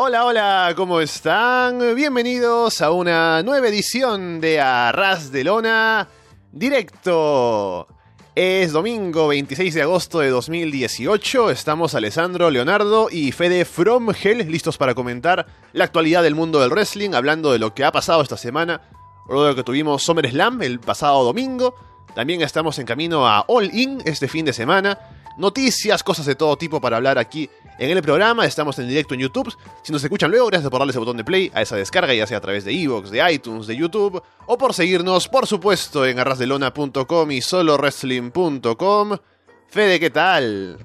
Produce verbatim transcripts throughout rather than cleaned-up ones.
Hola, hola, ¿cómo están? Bienvenidos a una nueva edición de A Ras de Lona Directo. Es domingo veintiséis de agosto de dos mil dieciocho, estamos Alessandro, Leonardo y Fede from Hell listos para comentar la actualidad del mundo del wrestling, hablando de lo que ha pasado esta semana, luego de que tuvimos SummerSlam el pasado domingo. También estamos en camino a All In este fin de semana. Noticias, cosas de todo tipo para hablar aquí en el programa. Estamos en directo en YouTube. Si nos escuchan luego, gracias por darle ese botón de play a esa descarga, ya sea a través de iVoox, de iTunes, de YouTube, o por seguirnos, por supuesto, en arrasdelona punto com y solo wrestling punto com. Fede, ¿qué tal?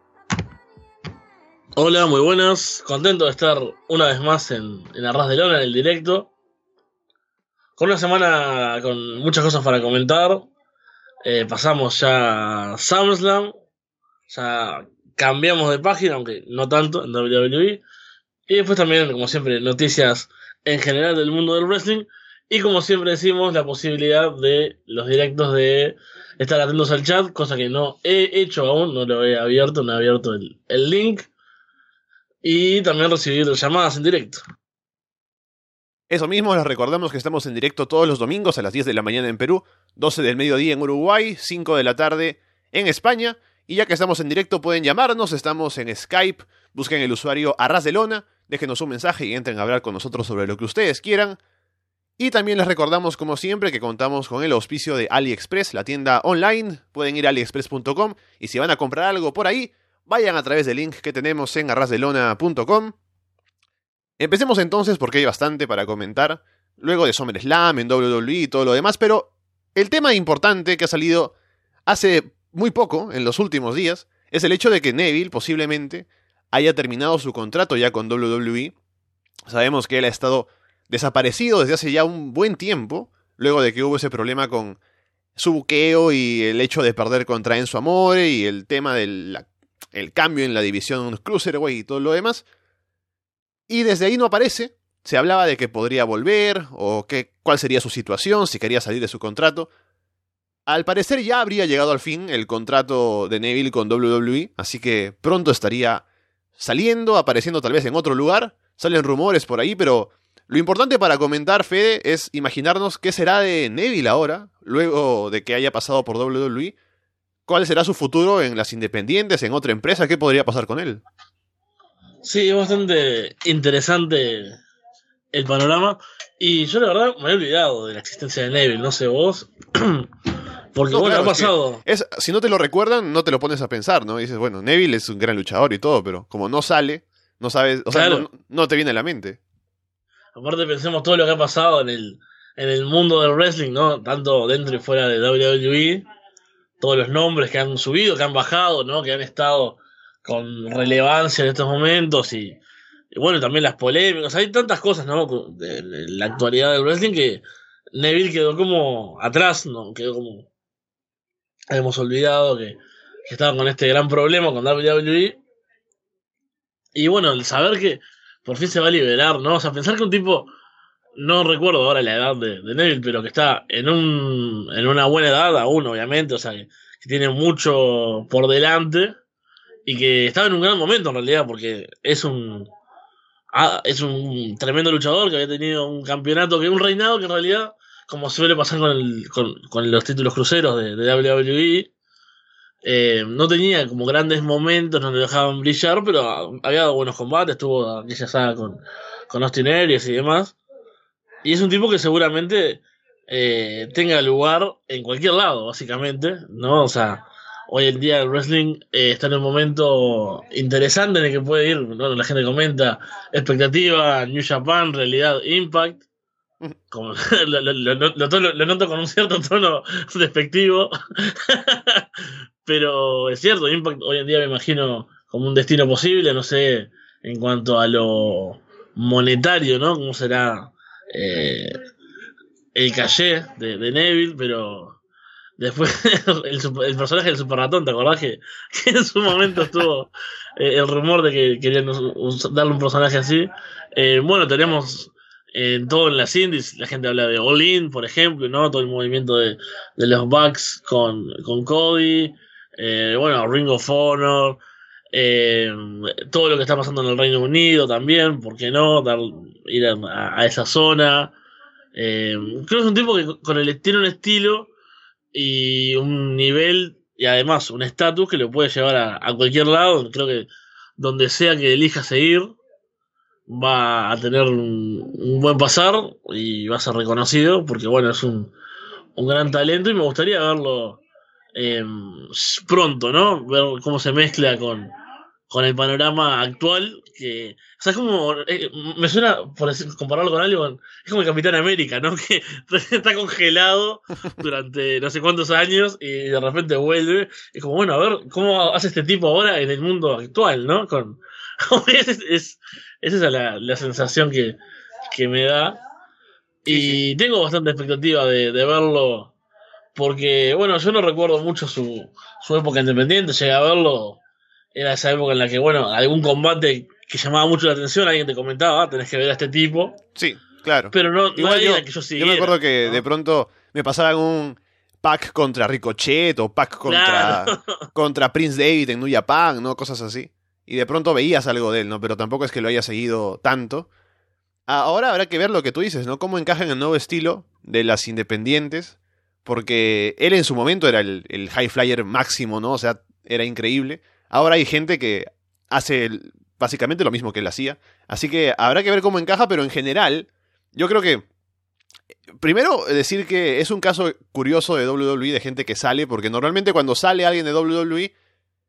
Hola, muy buenas. Contento de estar una vez más en, en Arras de Lona, en el directo. Con una semana con muchas cosas para comentar. Eh, pasamos ya a SummerSlam. Ya cambiamos de página, aunque no tanto, en doble u doble u E. Y después también, como siempre, noticias en general del mundo del wrestling. Y como siempre decimos, la posibilidad de los directos de estar atentos al chat, cosa que no he hecho aún, no lo he abierto, no he abierto el, el link. Y también recibir llamadas en directo. Eso mismo, les recordamos que estamos en directo todos los domingos a las diez de la mañana en Perú, doce del mediodía en Uruguay, cinco de la tarde en España. Y ya que estamos en directo pueden llamarnos, estamos en Skype, busquen el usuario Arras de Lona, déjenos un mensaje y entren a hablar con nosotros sobre lo que ustedes quieran. Y también les recordamos, como siempre, que contamos con el auspicio de AliExpress, la tienda online. Pueden ir a aliexpress punto com y si van a comprar algo por ahí, vayan a través del link que tenemos en arrasdelona punto com. Empecemos entonces porque hay bastante para comentar, luego de SummerSlam, en doble u doble u E y todo lo demás, pero el tema importante que ha salido hace muy poco, en los últimos días, es el hecho de que Neville posiblemente haya terminado su contrato ya con doble u doble u E. Sabemos que él ha estado desaparecido desde hace ya un buen tiempo, luego de que hubo ese problema con su buqueo y el hecho de perder contra Enzo Amore y el tema del el cambio en la división Cruiserweight y todo lo demás. Y desde ahí no aparece. Se hablaba de que podría volver, o que, cuál sería su situación, si quería salir de su contrato. Al parecer ya habría llegado al fin el contrato de Neville con doble u doble u E, así que pronto estaría saliendo, apareciendo tal vez en otro lugar. Salen rumores por ahí, pero lo importante para comentar, Fede, es imaginarnos qué será de Neville ahora, luego de que haya pasado por doble u doble u E. ¿Cuál será su futuro en las independientes, en otra empresa? ¿Qué podría pasar con él? Sí, es bastante interesante el panorama. Y yo la verdad me he olvidado de la existencia de Neville, no sé vos. Porque No, bueno, claro, ha pasado. Es que es, si no te lo recuerdan, no te lo pones a pensar, ¿no? Y dices, bueno, Neville es un gran luchador y todo, pero como no sale, no sabes, o sea, Claro. no, no te viene a la mente. Aparte pensemos todo lo que ha pasado en el, en el mundo del wrestling, ¿no? Tanto dentro y fuera de doble u doble u E. Todos los nombres que han subido, que han bajado, ¿no? Que han estado con relevancia en estos momentos. Y, y bueno, también las polémicas. Hay tantas cosas, ¿no? De, de la actualidad del wrestling que Neville quedó como atrás, ¿no? Quedó como... Hemos olvidado que, que estaban con este gran problema con doble u doble u E. Y bueno, el saber que por fin se va a liberar, ¿no? O sea, pensar que un tipo, no recuerdo ahora la edad de, de Neville, pero que está en un en una buena edad aún, obviamente, o sea, que, que tiene mucho por delante y que estaba en un gran momento en realidad, porque es un ah, es un tremendo luchador que había tenido un campeonato, que un reinado que en realidad, como suele pasar con, el, con, con los títulos cruceros de, de doble u doble u E, eh, no tenía como grandes momentos, no le dejaban brillar, pero había dado buenos combates, tuvo aquella saga con, con Austin Aries y demás. Y es un tipo que seguramente eh, tenga lugar en cualquier lado, básicamente, ¿no? O sea, hoy en día el wrestling eh, está en un momento interesante en el que puede ir, ¿no? La gente comenta expectativa, New Japan, realidad, Impact. Como, lo, lo, lo, lo, lo, lo noto con un cierto tono despectivo. Pero es cierto, Impact hoy en día me imagino como un destino posible, no sé, en cuanto a lo monetario, ¿no? Cómo será eh, el caché de, de Neville, pero después el, super, el personaje del Super Ratón, ¿te acordás que, que en su momento estuvo eh, el rumor de que querían darle un personaje así? Eh, bueno, tenemos en todo en las indies, la gente habla de All In, por ejemplo, ¿no? Todo el movimiento de, de los Bucks con, con Cody, eh, bueno, Ring of Honor, Eh, todo lo que está pasando en el Reino Unido también, ¿por qué no? Dar, ir a, a esa zona. Eh, creo que es un tipo que con el, tiene un estilo y un nivel y además un estatus que lo puede llevar a, a cualquier lado. Creo que donde sea que elija seguir va a tener un, un buen pasar y va a ser reconocido porque bueno, es un, un gran talento y me gustaría verlo eh, pronto, ¿no? Ver cómo se mezcla con, con el panorama actual, que, o sea, es como, eh, me suena, por decir, compararlo con algo, es como el Capitán América, ¿no? Que está congelado durante no sé cuántos años y de repente vuelve, es como, bueno, a ver, ¿cómo hace este tipo ahora en el mundo actual, ¿no? Con, es, es, esa es la, la sensación que, que me da. Sí, Y sí. tengo bastante expectativa de, de verlo, porque, bueno, yo no recuerdo mucho su, su época independiente, llegué a verlo, era esa época en la que, bueno, algún combate que llamaba mucho la atención, alguien te comentaba, ah, tenés que ver a este tipo, Sí, claro. pero no, no era Igual alguien al yo, que yo yo me siguiera, acuerdo que de ¿no? pronto me pasaban un pack contra Ricochet o pack Claro, contra, contra Prince David en New Japan, ¿no? Cosas así. Y de pronto veías algo de él, ¿no? Pero tampoco es que lo haya seguido tanto. Ahora habrá que ver lo que tú dices, ¿no? Cómo encaja en el nuevo estilo de las independientes. Porque él en su momento era el, el high flyer máximo, ¿no? O sea, era increíble. Ahora hay gente que hace el- básicamente lo mismo que él hacía. Así que habrá que ver cómo encaja, pero en general, yo creo que primero, decir que es un caso curioso de W W E de gente que sale, porque normalmente cuando sale alguien de W W E,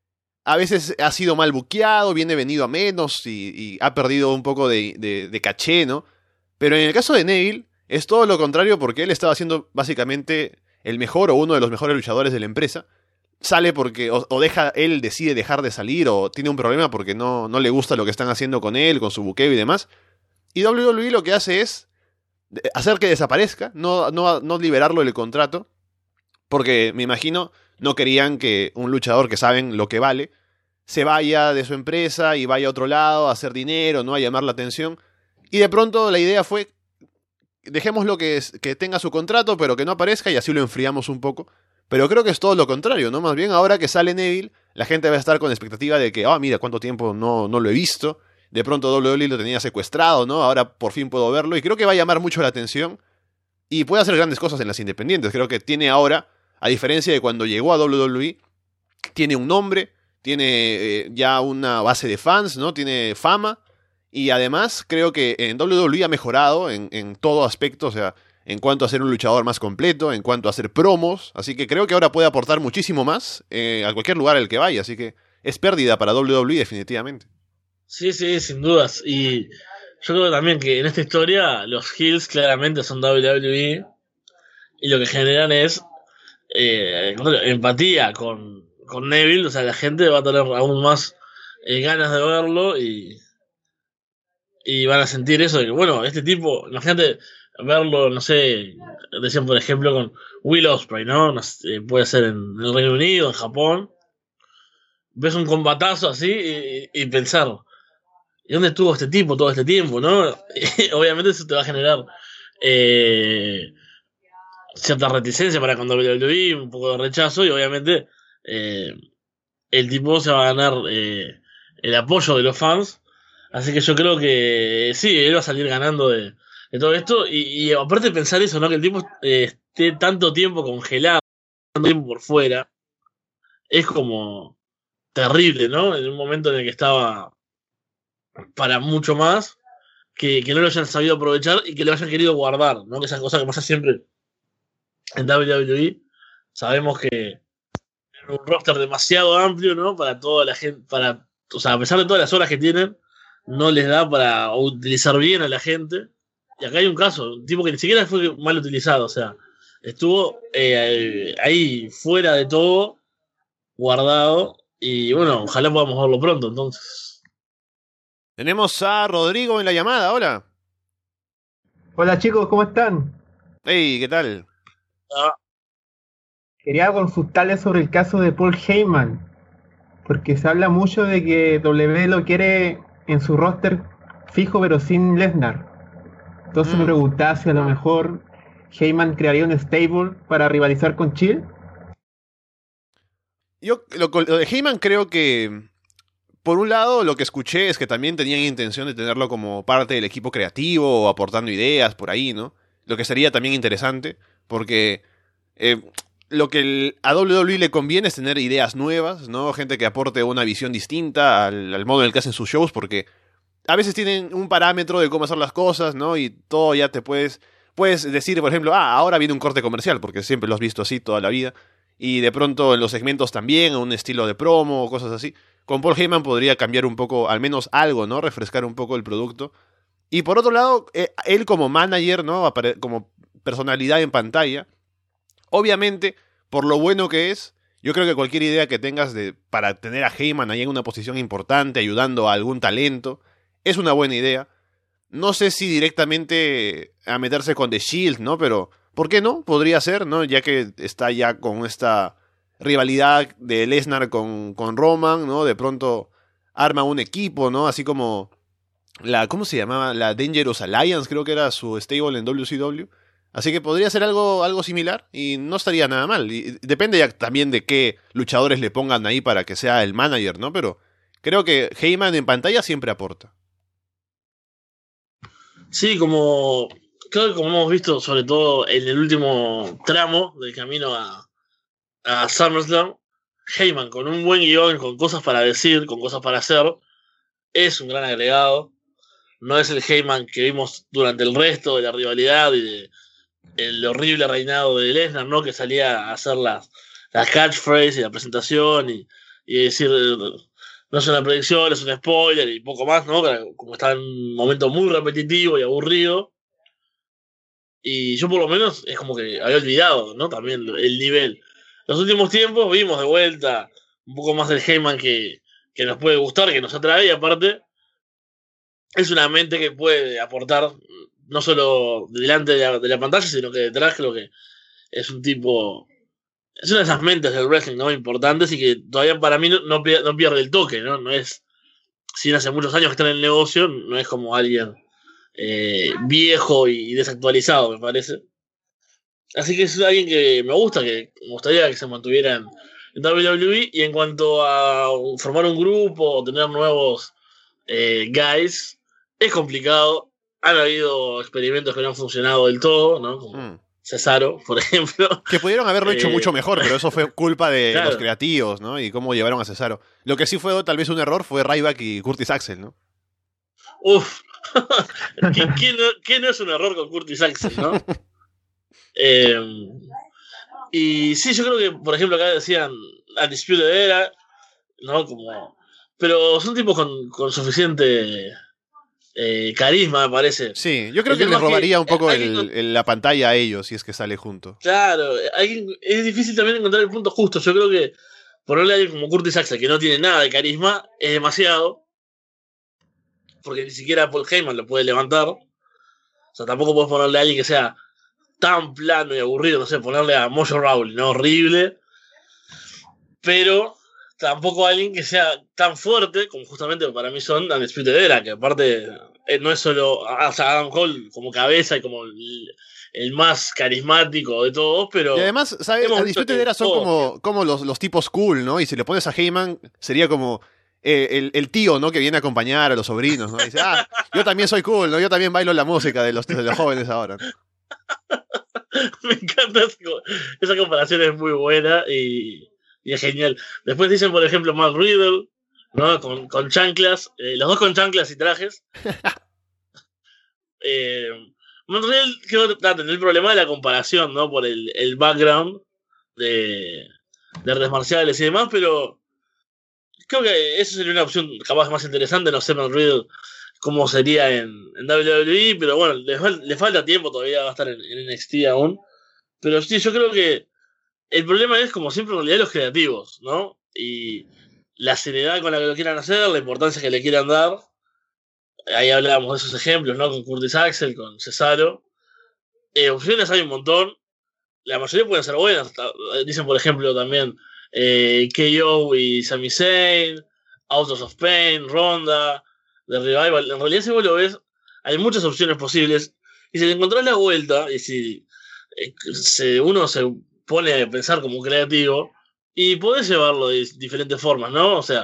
a veces ha sido mal buqueado, viene venido a menos y, y ha perdido un poco de, de, de caché, ¿no? Pero en el caso de Neville, es todo lo contrario porque él estaba siendo básicamente el mejor o uno de los mejores luchadores de la empresa. Sale porque o, o deja, él decide dejar de salir o tiene un problema porque no, no le gusta lo que están haciendo con él, con su buqueo y demás. Y W W E lo que hace es hacer que desaparezca, no, no, no liberarlo del contrato, porque me imagino no querían que un luchador que saben lo que vale se vaya de su empresa y vaya a otro lado a hacer dinero, no a llamar la atención. Y de pronto la idea fue, dejémoslo que, que tenga su contrato, pero que no aparezca y así lo enfriamos un poco. Pero creo que es todo lo contrario, ¿no? Más bien ahora que sale Neville, la gente va a estar con expectativa de que, ah, oh, mira, cuánto tiempo no, no lo he visto. De pronto W W E lo tenía secuestrado, ¿no? Ahora por fin puedo verlo y creo que va a llamar mucho la atención y puede hacer grandes cosas en las independientes. Creo que tiene ahora, a diferencia de cuando llegó a W W E, tiene un nombre, tiene eh, ya una base de fans, ¿no? Tiene fama y además creo que en W W E ha mejorado en, en todo aspecto, o sea, en cuanto a ser un luchador más completo, en cuanto a hacer promos, así que creo que ahora puede aportar muchísimo más eh, a cualquier lugar al que vaya, así que es pérdida para W W E definitivamente. sí, sí, sin dudas. Y yo creo también que en esta historia los heels claramente son W W E y lo que generan es eh, empatía con, con Neville, o sea, la gente va a tener aún más eh, ganas de verlo y, y van a sentir eso de que, bueno, este tipo, imagínate verlo, no sé, decían por ejemplo con Will Ospreay, ¿no? No sé, puede ser en el Reino Unido, en Japón, ves un combatazo así y, y pensar, ¿y dónde estuvo este tipo todo este tiempo, no? Obviamente eso te va a generar eh, cierta reticencia para con W W E, un poco de rechazo y obviamente eh, el tipo se va a ganar eh, el apoyo de los fans. Así que yo creo que sí, él va a salir ganando de, de todo esto. Y, y aparte de pensar eso, ¿no? Que el tipo eh, esté tanto tiempo congelado, tanto tiempo por fuera, es como terrible, ¿no? En un momento en el que estaba para mucho más, que, que no lo hayan sabido aprovechar y que lo hayan querido guardar, ¿no? Que esa cosa que pasa siempre en W W E. Sabemos que un roster demasiado amplio, ¿no? Para toda la gente, para, o sea, a pesar de todas las horas que tienen, no les da para utilizar bien a la gente. Y acá hay un caso, un tipo que ni siquiera fue mal utilizado, o sea, estuvo eh, ahí fuera de todo, guardado, y bueno, ojalá podamos verlo pronto, entonces. Tenemos a Rodrigo en la llamada, hola. Hola chicos, ¿cómo están? Hey, ¿qué tal? Ah, Quería consultarles sobre el caso de Paul Heyman, porque se habla mucho de que W lo quiere en su roster fijo pero sin Lesnar. Entonces me Mm. preguntaba si a lo mejor Heyman crearía un stable para rivalizar con Chill. Yo lo, lo de Heyman creo que por un lado, lo que escuché es que también tenían intención de tenerlo como parte del equipo creativo o aportando ideas por ahí, ¿no? Lo que sería también interesante, porque eh, lo que el, a doble u doble u E le conviene es tener ideas nuevas, ¿no? Gente que aporte una visión distinta al, al modo en el que hacen sus shows, porque a veces tienen un parámetro de cómo hacer las cosas, ¿no? Y todo ya te puedes... Puedes decir, por ejemplo, ah, ahora viene un corte comercial, porque siempre lo has visto así toda la vida. Y de pronto en los segmentos también, un estilo de promo o cosas así. Con Paul Heyman podría cambiar un poco, al menos algo, ¿no? Refrescar un poco el producto. Y por otro lado, eh, él como manager, ¿no? Apare- como personalidad en pantalla. Obviamente, por lo bueno que es, yo creo que cualquier idea que tengas de, para tener a Heyman ahí en una posición importante, ayudando a algún talento, es una buena idea. No sé si directamente a meterse con The Shield, ¿no? Pero, ¿por qué no? Podría ser, ¿no? Ya que está ya con esta rivalidad de Lesnar con, con Roman, ¿no? De pronto arma un equipo, ¿no? Así como la, ¿cómo se llamaba? La Dangerous Alliance, creo que era su stable en W C W. Así que podría ser algo, algo similar y no estaría nada mal. Y depende ya también de qué luchadores le pongan ahí para que sea el manager, ¿no? Pero creo que Heyman en pantalla siempre aporta. Sí, como creo que como hemos visto, sobre todo en el último tramo del camino a, a SummerSlam, Heyman con un buen guión, con cosas para decir, con cosas para hacer, es un gran agregado. No es el Heyman que vimos durante el resto de la rivalidad y de el horrible reinado de Lesnar, ¿no? Que salía a hacer las, las catchphrases y la presentación y, y decir no es una predicción, es un spoiler y poco más, ¿no? Como está en un momento muy repetitivo y aburrido. Y yo por lo menos es como que había olvidado, ¿no? También el nivel. Los últimos tiempos vimos de vuelta un poco más del Heyman que, que nos puede gustar, que nos atrae, y aparte es una mente que puede aportar no solo delante de la, de la pantalla, sino que detrás, creo que es un tipo... Es una de esas mentes del wrestling, ¿no? Importantes y que todavía para mí no, no, pierde, no pierde el toque, ¿no? No es... Si hace muchos años que está en el negocio, no es como alguien eh, viejo y desactualizado, me parece. Así que es alguien que me gusta, que me gustaría que se mantuviera en, en W W E. Y en cuanto a formar un grupo o tener nuevos eh, guys, es complicado. Han habido experimentos que no han funcionado del todo, ¿no? Como mm. Cesaro, por ejemplo. Que pudieron haberlo hecho eh, mucho mejor, pero eso fue culpa de claro. los creativos, ¿no? Y cómo llevaron a Cesaro. Lo que sí fue tal vez un error fue Ryback y Curtis Axel, ¿no? Uf. ¿Qué, qué, no, ¿Qué no es un error con Curtis Axel, no? eh, y sí, yo creo que, por ejemplo, acá decían Undisputed Era, ¿no? Como, pero son tipos con, con suficiente... Eh, carisma, me parece. Sí, yo creo el que les robaría que, un poco el, el, la pantalla a ellos si es que sale junto. Claro, hay, es difícil también encontrar el punto justo. Yo creo que ponerle a alguien como Curtis Axel, que no tiene nada de carisma, es demasiado. Porque ni siquiera Paul Heyman lo puede levantar. O sea, tampoco puedes ponerle a alguien que sea tan plano y aburrido. No sé, ponerle a Mojo Rawley, ¿no? Horrible. Pero tampoco alguien que sea tan fuerte como justamente para mí son Undisputed Era, que aparte eh, no es solo o sea, Adam Cole como cabeza y como el, el más carismático de todos, pero... Y además, ¿sabes? Undisputed Era son como, como los, los tipos cool, ¿no? Y si le pones a Heyman, sería como eh, el, el tío, ¿no? Que viene a acompañar a los sobrinos, ¿no? Y dice, ah, yo también soy cool, ¿no? Yo también bailo la música de los, de los jóvenes ahora, ¿no? Me encanta, esa comparación es muy buena y... Y es genial. Después dicen, por ejemplo, Matt Riddle, ¿no? Con, con chanclas. Eh, los dos con chanclas y trajes. eh, Matt Riddle creo que tener el problema de la comparación, ¿no? Por el, el background de, de artes marciales y demás, pero creo que esa sería una opción capaz más interesante. No sé, Matt Riddle, cómo sería en, en W W E, pero bueno, le, le falta tiempo todavía, va a estar en, en N X T aún. Pero sí, yo creo que el problema es, como siempre, en realidad los creativos, ¿no? Y la seriedad con la que lo quieran hacer, la importancia que le quieran dar. Ahí hablábamos de esos ejemplos, ¿no? Con Curtis Axel, con Cesaro. Eh, opciones hay un montón. La mayoría pueden ser buenas. Dicen, por ejemplo, también eh, K O y Sami Zayn, Autos of Pain, Ronda, The Revival. En realidad, si vos lo ves, hay muchas opciones posibles. Y si le encontrás la vuelta, y si eh, se, uno se pone a pensar como creativo y podés llevarlo de diferentes formas, ¿no? O sea,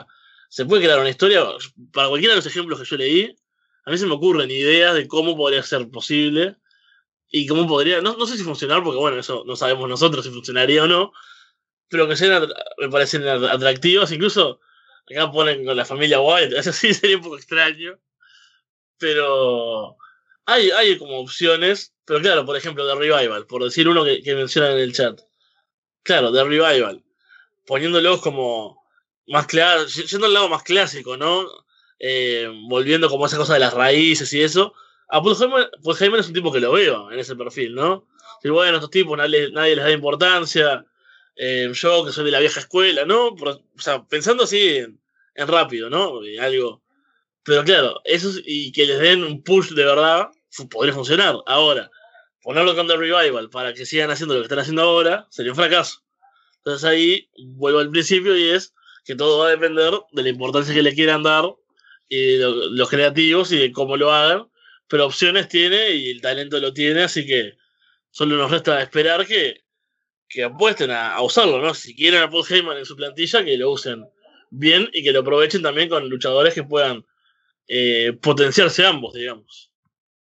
se puede crear una historia, para cualquiera de los ejemplos que yo leí, a mí se me ocurren ideas de cómo podría ser posible y cómo podría, no, no sé si funcionar, porque bueno, eso no sabemos nosotros si funcionaría o no, pero que sean, me parecen atractivas, incluso acá ponen con la familia White, eso sí sería un poco extraño, pero hay, hay como opciones, pero claro, por ejemplo, The Revival, por decir uno que, que mencionan en el chat, claro, The Revival, poniéndolos como más claro, yendo al lado más clásico, ¿no? Eh, volviendo como esa cosa de las raíces y eso. A Paul Heyman, Paul Heyman es un tipo que lo veo en ese perfil, ¿no? Y bueno, estos tipos nadie, nadie les da importancia. Eh, yo que soy de la vieja escuela, ¿no? Por, o sea, pensando así en, en rápido, ¿no? Y algo. Pero claro, eso y que les den un push de verdad, podría funcionar. Ahora, ponerlo con The Revival para que sigan haciendo lo que están haciendo ahora, sería un fracaso. Entonces ahí vuelvo al principio y es que todo va a depender de la importancia que le quieran dar y de lo, los creativos y de cómo lo hagan, pero opciones tiene y el talento lo tiene, así que solo nos resta esperar que, que apuesten a, a usarlo, ¿no? Si quieren a Paul Heyman en su plantilla, que lo usen bien y que lo aprovechen también con luchadores que puedan eh, potenciarse ambos, digamos.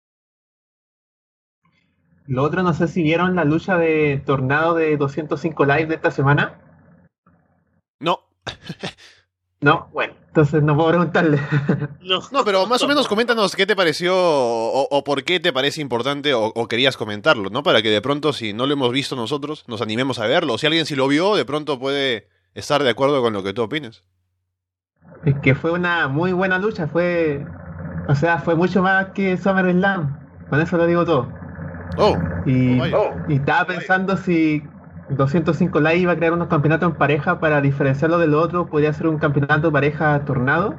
Lo otro, no sé si vieron la lucha de Tornado de doscientos cinco Live de esta semana. No. No, bueno, entonces no puedo preguntarle. No, No, pero más o menos coméntanos qué te pareció o, o por qué te parece importante o, o querías comentarlo, ¿no? Para que de pronto, si no lo hemos visto nosotros, nos animemos a verlo. O si alguien sí lo vio, de pronto puede estar de acuerdo con lo que tú opines. Es que fue una muy buena lucha, fue... O sea, fue mucho más que SummerSlam. Con eso lo digo todo. Oh, Y, oh, y estaba pensando si doscientos cinco Live iba a crear unos campeonatos en pareja para diferenciarlo del otro. Podría ser un campeonato pareja Tornado.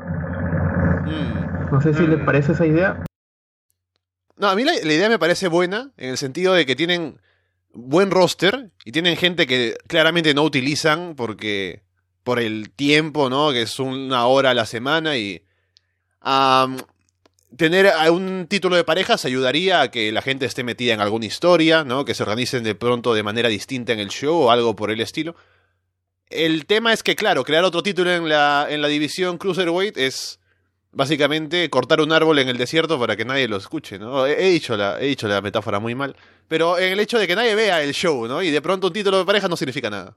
Mm. No sé si Mm. les parece esa idea. No, a mí la, la idea me parece buena en el sentido de que tienen buen roster y tienen gente que claramente no utilizan porque por el tiempo, ¿no? Que es una hora a la semana y um, tener un título de parejas ayudaría a que la gente esté metida en alguna historia, ¿no? Que se organicen de pronto de manera distinta en el show o algo por el estilo. El tema es que, claro, crear otro título en la, en la división Cruiserweight es básicamente cortar un árbol en el desierto para que nadie lo escuche, ¿no? He, he, dicho la, he dicho la metáfora muy mal, pero en el hecho de que nadie vea el show, ¿no? Y de pronto un título de pareja no significa nada.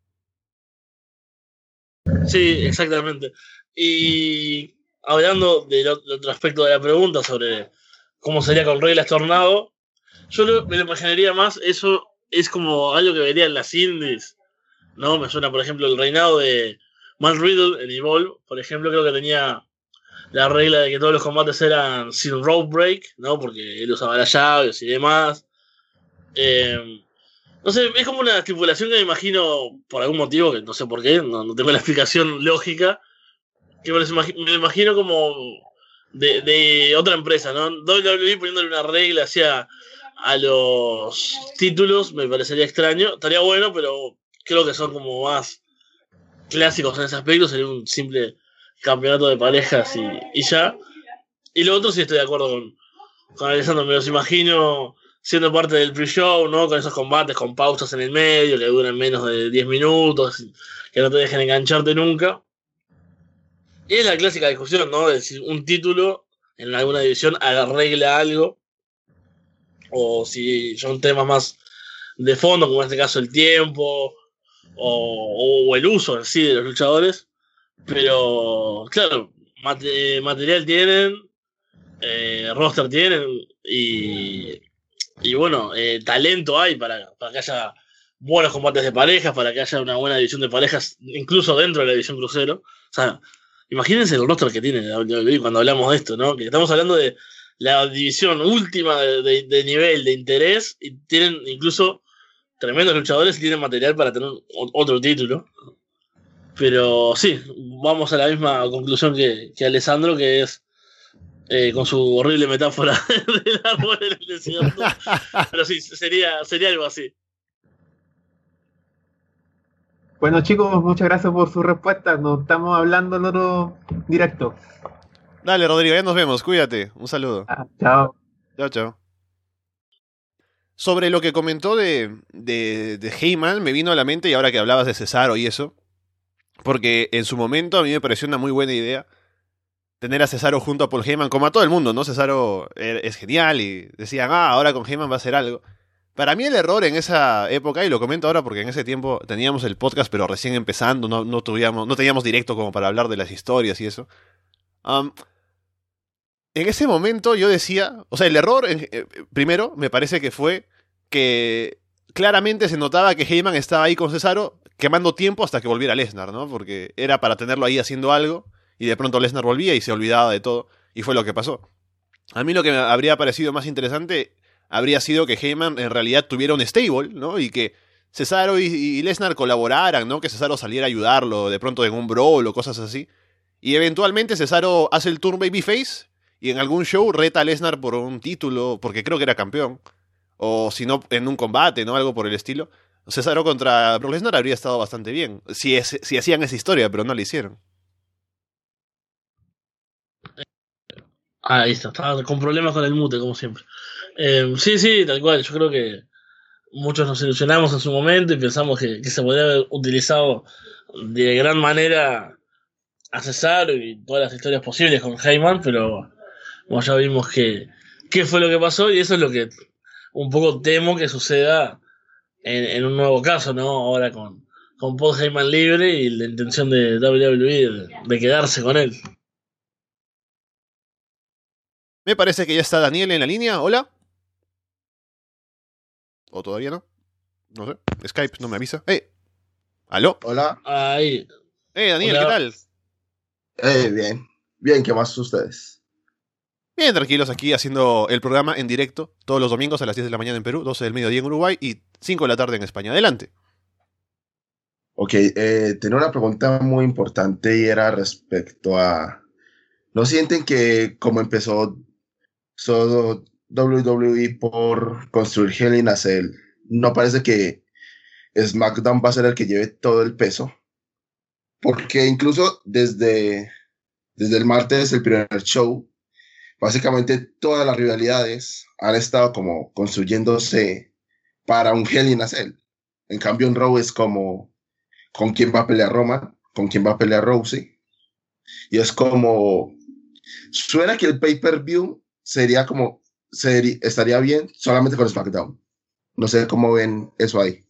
Sí, exactamente. Y hablando del otro aspecto de la pregunta sobre cómo sería con reglas Tornado, yo lo, me lo imaginaría más, eso es como algo que vería en las indies, ¿no? Me suena, por ejemplo, el reinado de Matt Riddle en Evolve, por ejemplo, creo que tenía la regla de que todos los combates eran sin rope break, ¿no? Porque él usaba las llaves y demás. Eh, no sé, es como una estipulación que me imagino, por algún motivo, que no sé por qué, no, no tengo la explicación lógica, que me lo imagino, me lo imagino como de, de otra empresa, ¿no? W W E poniéndole una regla hacia a los títulos me parecería extraño. Estaría bueno, pero creo que son como más clásicos en ese aspecto. Sería un simple campeonato de parejas y, y ya. Y lo otro sí estoy de acuerdo con, con Alessandro. Me los imagino siendo parte del pre-show, ¿no? Con esos combates, con pausas en el medio, que duran menos de diez minutos, que no te dejen engancharte nunca. Y es la clásica discusión, ¿no? De si un título en alguna división arregla algo, o si son temas más de fondo, como en este caso el tiempo, o, o el uso en sí de los luchadores. Pero, claro, mate, material tienen, eh, roster tienen, y, y bueno, eh, talento hay para, para que haya buenos combates de parejas, para que haya una buena división de parejas, incluso dentro de la división crucero. O sea, imagínense el roster que tiene W W E cuando hablamos de esto, ¿no? Que estamos hablando de la división última de, de, de nivel, de interés, y tienen incluso tremendos luchadores y tienen material para tener otro título. Pero sí, vamos a la misma conclusión que, que Alessandro, que es eh, con su horrible metáfora del árbol en el desierto. Pero sí, sería, sería algo así. Bueno, chicos, muchas gracias por su respuesta. Nos estamos hablando en otro directo. Dale, Rodrigo, ya nos vemos. Cuídate. Un saludo. Ah, chao. Chao, chao. Sobre lo que comentó de, de, de Heyman, me vino a la mente, y ahora que hablabas de Cesaro y eso, Porque en su momento a mí me pareció una muy buena idea tener a Cesaro junto a Paul Heyman, como a todo el mundo, ¿no? Cesaro es genial y decían, ah, ahora con Heyman va a hacer algo. Para mí el error en esa época, y lo comento ahora porque en ese tiempo teníamos el podcast, pero recién empezando, no, no, tuvíamos, no teníamos directo como para hablar de las historias y eso. Um, en ese momento yo decía, o sea, el error, eh, primero, me parece que fue que claramente se notaba que Heyman estaba ahí con Cesaro quemando tiempo hasta que volviera Lesnar, ¿no? Porque era para tenerlo ahí haciendo algo, y de pronto Lesnar volvía y se olvidaba de todo, y fue lo que pasó. A mí lo que me habría parecido más interesante habría sido que Heyman en realidad tuviera un stable, ¿no? Y que Cesaro y, y Lesnar colaboraran, ¿no? Que Cesaro saliera a ayudarlo de pronto en un brawl o cosas así. Y eventualmente Cesaro hace el turn babyface y en algún show reta a Lesnar por un título, porque creo que era campeón. O si no, en un combate, ¿no? Algo por el estilo. Cesaro contra Brock Lesnar habría estado bastante bien. Si, es, si hacían esa historia, pero no la hicieron. Ahí está, estaba con problemas con el mute, como siempre. Eh, sí, sí, tal cual. Yo creo que muchos nos ilusionamos en su momento y pensamos que, que se podría haber utilizado de gran manera a Cesaro y todas las historias posibles con Heyman, pero como ya vimos que qué fue lo que pasó y eso es lo que un poco temo que suceda en, en un nuevo caso, ¿no? Ahora con, con Paul Heyman libre y la intención de W W E de, de quedarse con él. Me parece que ya está Daniel en la línea. Hola. ¿O todavía no? No sé. Skype no me avisa. ¡Eh! ¿Aló? Hola. Ahí. ¡Eh, Daniel! Hola. ¿Qué tal? Eh, bien. Bien, ¿qué más ustedes? Bien, tranquilos aquí haciendo el programa en directo todos los domingos a las diez de la mañana en Perú, doce del mediodía en Uruguay y cinco de la tarde en España. Adelante. Ok, eh, tenía una pregunta muy importante y era respecto a... ¿No sienten que como empezó todo W W E por construir Hell in a Cell, no parece que SmackDown va a ser el que lleve todo el peso? Porque incluso desde, desde el martes, el primer show, básicamente todas las rivalidades han estado como construyéndose para un Hell in a Cell. En cambio en Raw es como con quién va a pelear Roman, con quién va a pelear Rousey. Y es como... Suena que el pay-per-view sería como... Sería, estaría bien solamente con SmackDown. No sé cómo ven eso ahí.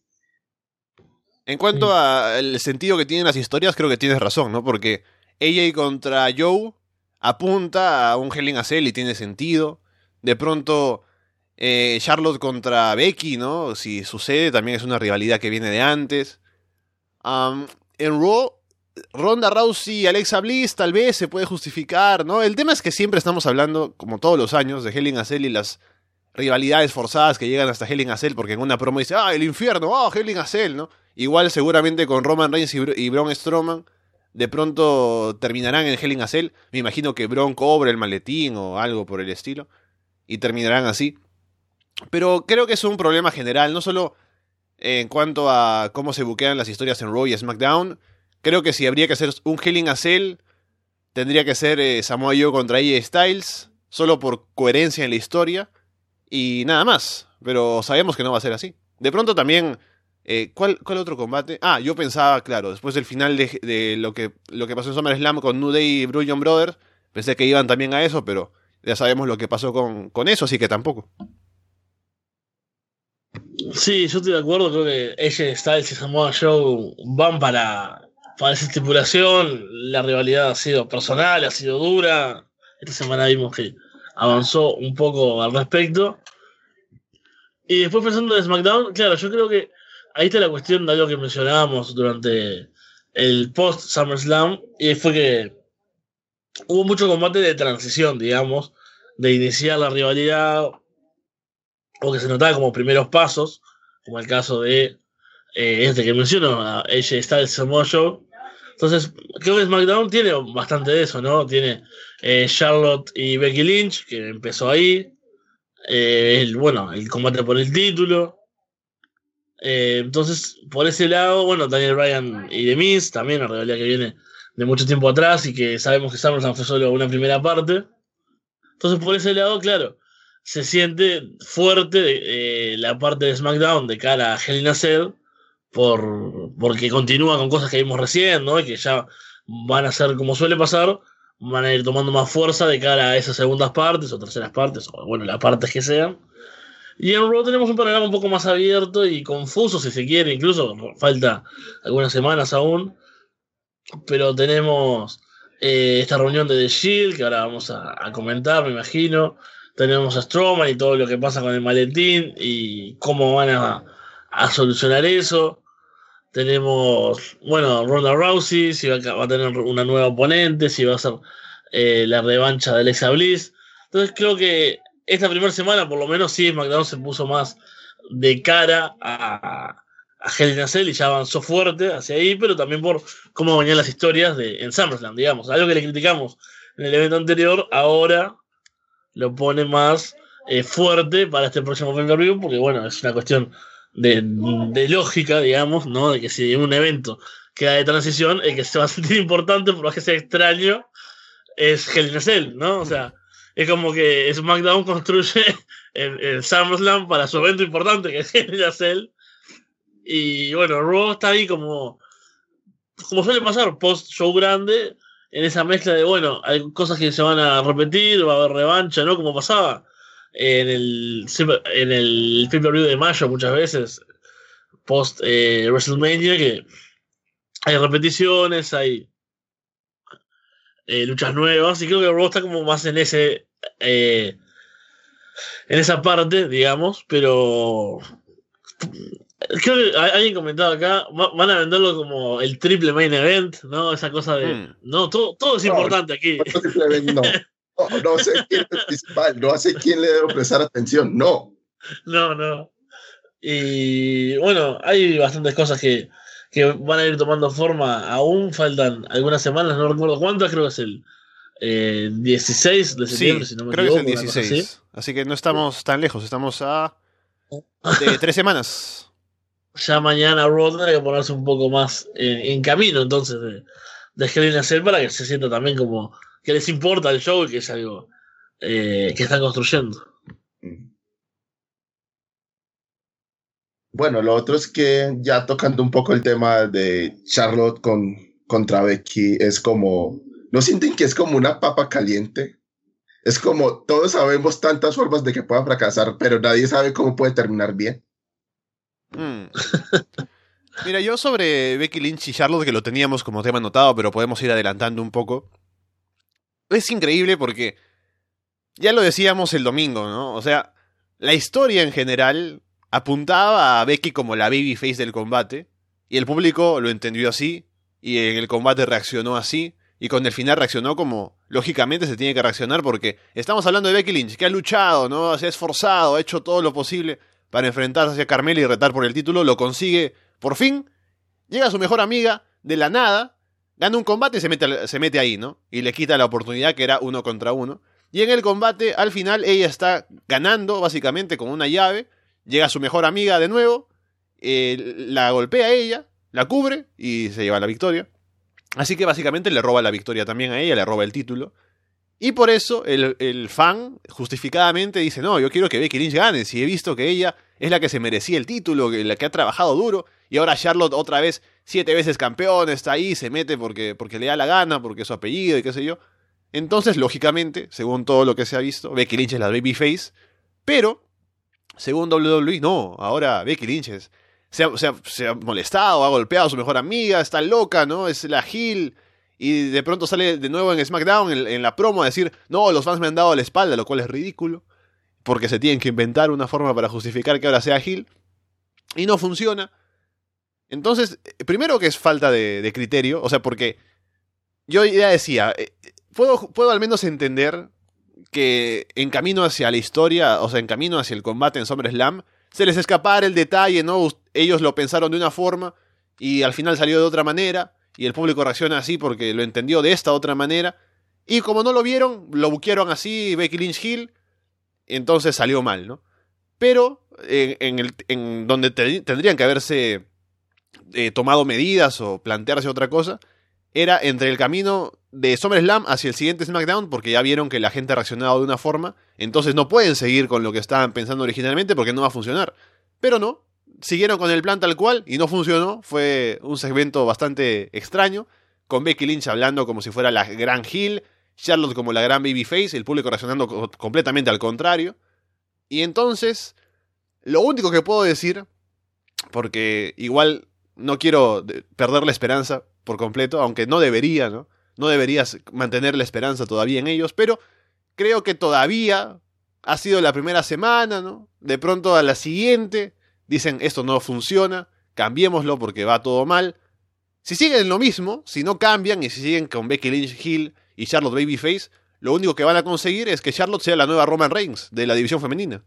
En cuanto Sí. al sentido que tienen las historias, creo que tienes razón, ¿no? Porque A J contra Joe apunta a un Hell in a Cell y tiene sentido. De pronto, eh, Charlotte contra Becky, ¿no? Si sucede, también es una rivalidad que viene de antes. Um, en Raw, Ronda Rousey y Alexa Bliss tal vez se puede justificar, ¿no? El tema es que siempre estamos hablando, como todos los años, de Hell in a Cell y las rivalidades forzadas que llegan hasta Hell in a Cell, porque en una promo dice, ah, el infierno, ah, Hell in a Cell, ¿no? Igual seguramente con Roman Reigns y, Br- y Braun Strowman, de pronto terminarán en Hell in a Cell. Me imagino que Braun cobra el maletín o algo por el estilo, y terminarán así. Pero creo que es un problema general, no solo en cuanto a cómo se buquean las historias en Raw y SmackDown. Creo que si habría que hacer un Hell in a Cell, tendría que ser eh, Samoa Joe contra A J Styles, solo por coherencia en la historia, y nada más. Pero sabemos que no va a ser así. De pronto también... Eh, ¿cuál, ¿Cuál otro combate? Ah, yo pensaba, claro, después del final de, de lo, que, lo que pasó en SummerSlam con New Day y Blue John Brothers, pensé que iban también a eso, pero ya sabemos lo que pasó con, con eso, así que tampoco. Sí, yo estoy de acuerdo, creo que A J Styles y Samoa Joe van para, para esa estipulación. La rivalidad ha sido personal, ha sido dura. Esta semana vimos que avanzó un poco al respecto. Y después pensando en SmackDown, claro, yo creo que ahí está la cuestión de algo que mencionábamos durante el post SummerSlam, y fue que hubo mucho combate de transición, digamos, de iniciar la rivalidad, o que se notaba como primeros pasos, como el caso de eh, este que menciono, a A J Styles Samoa Joe. Entonces, creo que SmackDown tiene bastante de eso, ¿no? Tiene eh, Charlotte y Becky Lynch, que empezó ahí. Eh, el, bueno, el combate por el título. Eh, entonces, por ese lado, bueno, Daniel Bryan y The Miz, también una rivalidad que viene de mucho tiempo atrás y que sabemos que SummerSlam fue solo una primera parte. Entonces, por ese lado, claro, se siente fuerte eh, la parte de SmackDown de cara a Hell in a Cell, por porque continúa con cosas que vimos recién, ¿no? Y que ya van a ser, como suele pasar, van a ir tomando más fuerza de cara a esas segundas partes o terceras partes, o bueno, las partes que sean. Y en Raw tenemos un panorama un poco más abierto y confuso, si se quiere, incluso falta algunas semanas aún, pero tenemos eh, esta reunión de The Shield, que ahora vamos a, a comentar, me imagino. Tenemos a Strowman y todo lo que pasa con el maletín y cómo van a, a solucionar eso. Tenemos, bueno, Ronda Rousey, si va a, va a tener una nueva oponente, si va a ser eh, la revancha de Alexa Bliss. Entonces creo que esta primera semana, por lo menos, sí, SmackDown se puso más de cara a, a Hell in a Cell y ya avanzó fuerte hacia ahí, pero también por cómo venían las historias de, en SummerSlam, digamos. Algo que le criticamos en el evento anterior, ahora lo pone más eh, fuerte para este próximo pay-per-view, porque bueno, es una cuestión de, de lógica, digamos, ¿no? De que si en un evento queda de transición, el que se va a sentir importante, por más que sea extraño, es Hell in a Cell, ¿no? O sea, es como que SmackDown construye el, el SummerSlam para su evento importante, que es Hell in a Cell. Y bueno, Raw está ahí como, como suele pasar, post-show grande, en esa mezcla de, bueno, hay cosas que se van a repetir, va a haber revancha, ¿no? Como pasaba en el, en el pay-per-view de mayo muchas veces, post eh, WrestleMania, que hay repeticiones, hay eh, luchas nuevas, y creo que Raw está como más en ese eh, en esa parte, digamos, pero creo que alguien comentaba acá, van a venderlo como el triple main event, ¿no? Esa cosa de, mm. no, todo, todo es no, importante aquí. No, no, no sé quién es el principal, no sé quién le debo prestar atención, no. No, no. Y bueno, hay bastantes cosas que, que van a ir tomando forma, aún faltan algunas semanas, no recuerdo cuántas, creo que es el eh, dieciséis de septiembre, sí, si no me creo equivoco. Creo que es el dieciséis, así. así que no estamos tan lejos, estamos a de tres semanas. Ya mañana Raw tendrá que ponerse un poco más en, en camino entonces de, de Hell in a Cell para que se sienta también como que les importa el show y que es algo eh, que están construyendo. Bueno, lo otro es que ya tocando un poco el tema de Charlotte con, contra Becky, es como, ¿no sienten que es como una papa caliente? Es como, todos sabemos tantas formas de que pueda fracasar, pero nadie sabe cómo puede terminar bien. Mm. Mira, yo sobre Becky Lynch y Charlotte, que lo teníamos como tema anotado, pero podemos ir adelantando un poco. Es increíble porque ya lo decíamos el domingo, ¿no? O sea, la historia en general apuntaba a Becky como la babyface del combate, y el público lo entendió así, y en el combate reaccionó así, y con el final reaccionó como lógicamente se tiene que reaccionar, porque estamos hablando de Becky Lynch, que ha luchado, ¿no? Se ha esforzado, ha hecho todo lo posible para enfrentarse hacia Carmella y retar por el título, lo consigue por fin, llega su mejor amiga de la nada, gana un combate y se mete, se mete ahí, ¿no? Y le quita la oportunidad que era uno contra uno. Y en el combate, al final, ella está ganando, básicamente, con una llave, llega su mejor amiga de nuevo, eh, la golpea a ella, la cubre y se lleva la victoria. Así que básicamente le roba la victoria también a ella, le roba el título. Y por eso el, el fan justificadamente dice, no, yo quiero que Becky Lynch gane, si he visto que ella es la que se merecía el título, la que ha trabajado duro, y ahora Charlotte otra vez, siete veces campeón, está ahí, se mete porque, porque le da la gana, porque es su apellido y qué sé yo. Entonces, lógicamente, según todo lo que se ha visto, Becky Lynch es la babyface, pero, según doble u doble u E, no, ahora Becky Lynch es, se, ha, se, ha, se ha molestado, ha golpeado a su mejor amiga, está loca, ¿no? Es la heel. Y de pronto sale de nuevo en SmackDown, en, en la promo, a decir, no, los fans me han dado la espalda, lo cual es ridículo, porque se tienen que inventar una forma para justificar que ahora sea heel, y no funciona. Entonces, primero que es falta de, de criterio, o sea, porque yo ya decía, puedo, puedo al menos entender que en camino hacia la historia, o sea, en camino hacia el combate en SummerSlam, se les escapara el detalle, ¿no? Ellos lo pensaron de una forma, y al final salió de otra manera, y el público reacciona así porque lo entendió de esta otra manera. Y como no lo vieron, lo buquearon así, Becky Lynch heel, entonces salió mal, ¿no? Pero en, en, el, en donde te, tendrían que haberse eh, tomado medidas o plantearse otra cosa, era entre el camino de SummerSlam hacia el siguiente SmackDown, porque ya vieron que la gente ha reaccionado de una forma, entonces no pueden seguir con lo que estaban pensando originalmente porque no va a funcionar. Pero no, siguieron con el plan tal cual y no funcionó. Fue un segmento bastante extraño, con Becky Lynch hablando como si fuera la gran heel, Charlotte como la gran babyface, el público reaccionando co- completamente al contrario. Y entonces, lo único que puedo decir, porque igual no quiero de- perder la esperanza por completo, aunque no debería, ¿no? No deberías mantener la esperanza todavía en ellos, pero creo que todavía ha sido la primera semana, ¿no? De pronto a la siguiente dicen esto no funciona, cambiémoslo porque va todo mal. Si siguen lo mismo, si no cambian y si siguen con Becky Lynch heel y Charlotte babyface, lo único que van a conseguir es que Charlotte sea la nueva Roman Reigns de la división femenina.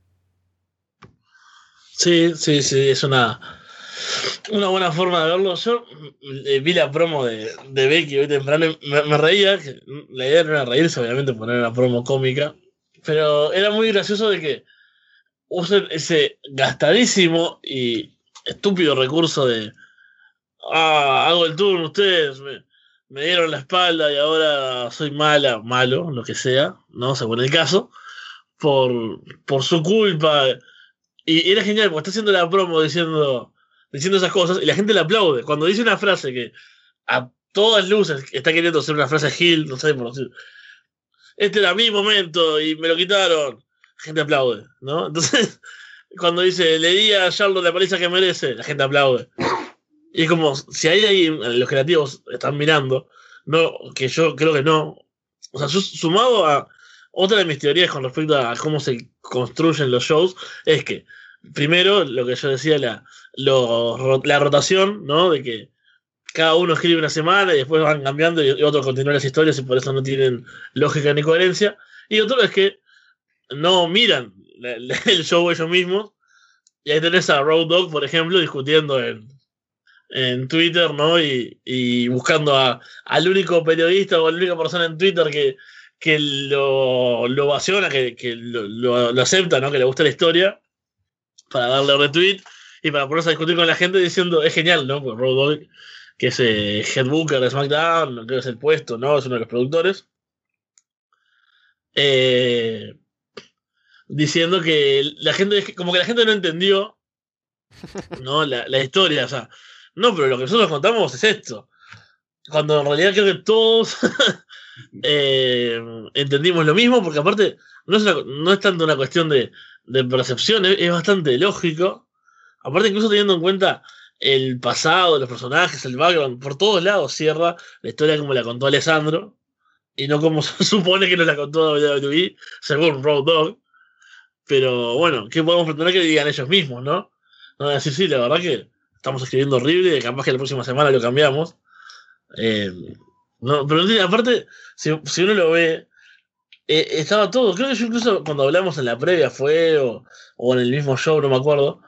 Sí, sí, sí, es una, una buena forma de verlo. Yo eh, vi la promo de, de Becky hoy temprano y me, me reía. Que la idea no era reírse, obviamente, poner una promo cómica. Pero era muy gracioso de que usen ese gastadísimo y estúpido recurso de ah, hago el turno, ustedes me, me dieron la espalda y ahora soy mala, malo, lo que sea, ¿no? Según el caso, por, por su culpa. Y era genial, porque está haciendo la promo diciendo, diciendo esas cosas y la gente le aplaude. Cuando dice una frase que a todas luces está queriendo ser una frase Gil, no sé por decir, este era mi momento y me lo quitaron, la gente aplaude, ¿no? Entonces, cuando dice, le di a Charlotte la paliza que merece, la gente aplaude. Y es como, si hay ahí, los creativos están mirando, no, que yo creo que no. O sea, sumado a otra de mis teorías con respecto a cómo se construyen los shows, es que, primero, lo que yo decía, la, lo, la rotación, ¿no? De que cada uno escribe una semana y después van cambiando y, y otros continúan las historias y por eso no tienen lógica ni coherencia. Y otro es que no miran la, la, el show ellos mismos. Y ahí tenés a Road Dogg, por ejemplo, discutiendo en, en Twitter, ¿no? Y, y buscando a, al único periodista o a la única persona en Twitter que, que lo, lo ovaciona, que, que lo, lo, lo acepta, ¿no? Que le gusta la historia, para darle retweet y para ponerse a discutir con la gente diciendo, es genial, ¿no? Pues Road Dogg, que es eh, headbooker de SmackDown, creo que es el puesto, ¿no? Es uno de los productores. Eh, diciendo que la gente, como que la gente no entendió, ¿no? La, la historia, o sea, no, pero lo que nosotros contamos es esto. Cuando en realidad creo que todos eh, entendimos lo mismo, porque aparte no es, una, no es tanto una cuestión de, de percepción, es, es bastante lógico. Aparte, incluso teniendo en cuenta el pasado, los personajes, el background, por todos lados cierra la historia como la contó Alessandro, y no como se supone que nos la contó W W E, según Road Dogg. Pero bueno, ¿qué podemos pretender que digan ellos mismos, no? No van a decir, sí, la verdad que estamos escribiendo horrible, capaz que la próxima semana lo cambiamos. Eh, no, pero aparte, si, si uno lo ve, eh, estaba todo. Creo que yo incluso cuando hablamos en la previa fue, o, o en el mismo show, no me acuerdo.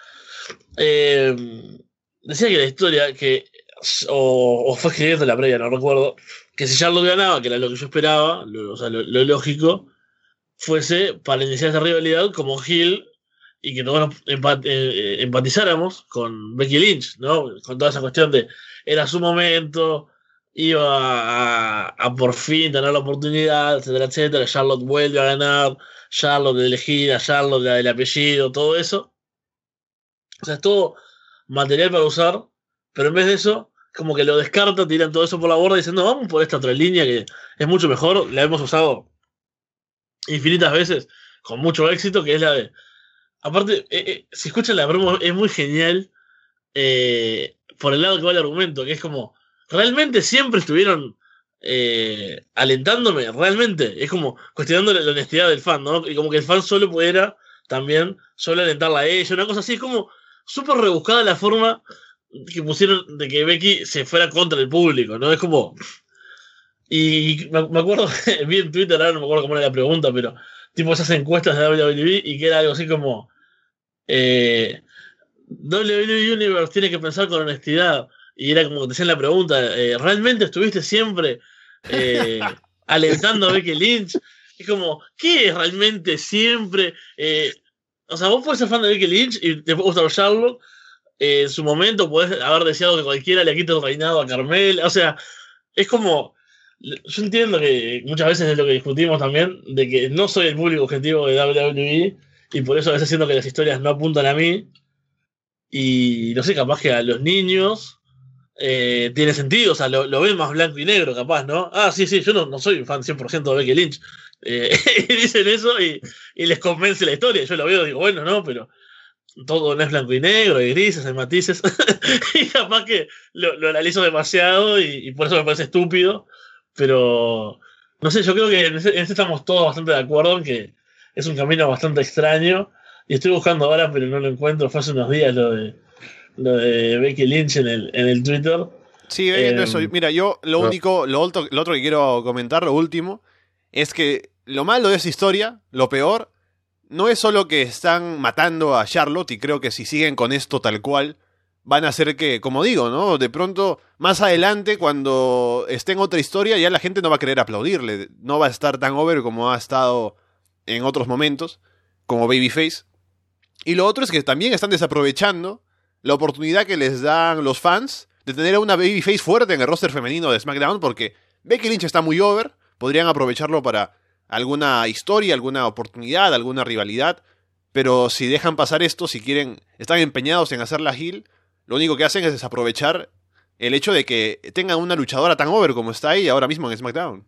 Eh, decía que la historia, que o, o fue escribiendo en la previa, no recuerdo, que si Charlotte ganaba, que era lo que yo esperaba, lo, o sea, lo, lo lógico, fuese para iniciar esa rivalidad como heel y que todos nos empat eh, empatizáramos con Becky Lynch, ¿no? Con toda esa cuestión de era su momento, iba a, a, a por fin tener la oportunidad, etcétera, etcétera. Charlotte vuelve a ganar, Charlotte elegida, Charlotte la del apellido, todo eso. O sea, es todo material para usar, pero en vez de eso, como que lo descarta, tiran todo eso por la borda diciendo, vamos por esta otra línea que es mucho mejor, la hemos usado infinitas veces, con mucho éxito, que es la de... Aparte, eh, eh, si escuchan la promo, es muy genial eh, por el lado que va el argumento, que es como, realmente siempre estuvieron eh, alentándome, realmente, es como cuestionando la, la honestidad del fan, ¿no? Y como que el fan solo pudiera también solo alentarla a ella, una cosa así, es como súper rebuscada la forma que pusieron de que Becky se fuera contra el público, ¿no? Es como... Y me, me acuerdo, vi en Twitter, ahora no me acuerdo cómo era la pregunta, pero tipo esas encuestas de W W E y que era algo así como eh, W W E Universe tiene que pensar con honestidad, y era como que te hacían la pregunta, eh, ¿realmente estuviste siempre eh, alentando a Becky Lynch? Es como, ¿qué es realmente siempre? Eh, o sea, vos podés ser fan de Becky Lynch y te puede gustar Charlotte, eh, en su momento podés haber deseado que cualquiera le quite el reinado a Carmel, o sea, es como... Yo entiendo que muchas veces es lo que discutimos también, de que no soy el público objetivo de W W E y por eso a veces siento que las historias no apuntan a mí, y no sé, capaz que a los niños eh, tiene sentido, o sea, lo, lo ven más blanco y negro, capaz, ¿no? Ah, sí, sí, yo no, no soy un fan cien por ciento de Becky Lynch. Eh, y dicen eso y, y les convence la historia. Yo lo veo y digo, bueno, no, pero todo no es blanco y negro, hay grises, hay matices. Y capaz que lo, lo analizo demasiado y, y por eso me parece estúpido. Pero no sé, yo creo que en ese, en ese estamos todos bastante de acuerdo en que es un camino bastante extraño. Y estoy buscando ahora, pero no lo encuentro. Fue hace unos días lo de, lo de Becky Lynch en el, en el Twitter. Sí, viendo Eh, eso. Mira, yo lo no. único, lo otro, lo otro que quiero comentar, lo último, es que lo malo de esa historia, lo peor, no es solo que están matando a Charlotte, y creo que si siguen con esto tal cual, van a hacer que, como digo, ¿no? De pronto, más adelante, cuando esté en otra historia, ya la gente no va a querer aplaudirle. No va a estar tan over como ha estado en otros momentos, como Babyface. Y lo otro es que también están desaprovechando la oportunidad que les dan los fans de tener a una Babyface fuerte en el roster femenino de SmackDown, porque Becky Lynch está muy over, podrían aprovecharlo para alguna historia, alguna oportunidad, alguna rivalidad, pero si dejan pasar esto, si quieren, están empeñados en hacerla heel, lo único que hacen es desaprovechar el hecho de que tengan una luchadora tan over como está ahí ahora mismo en SmackDown.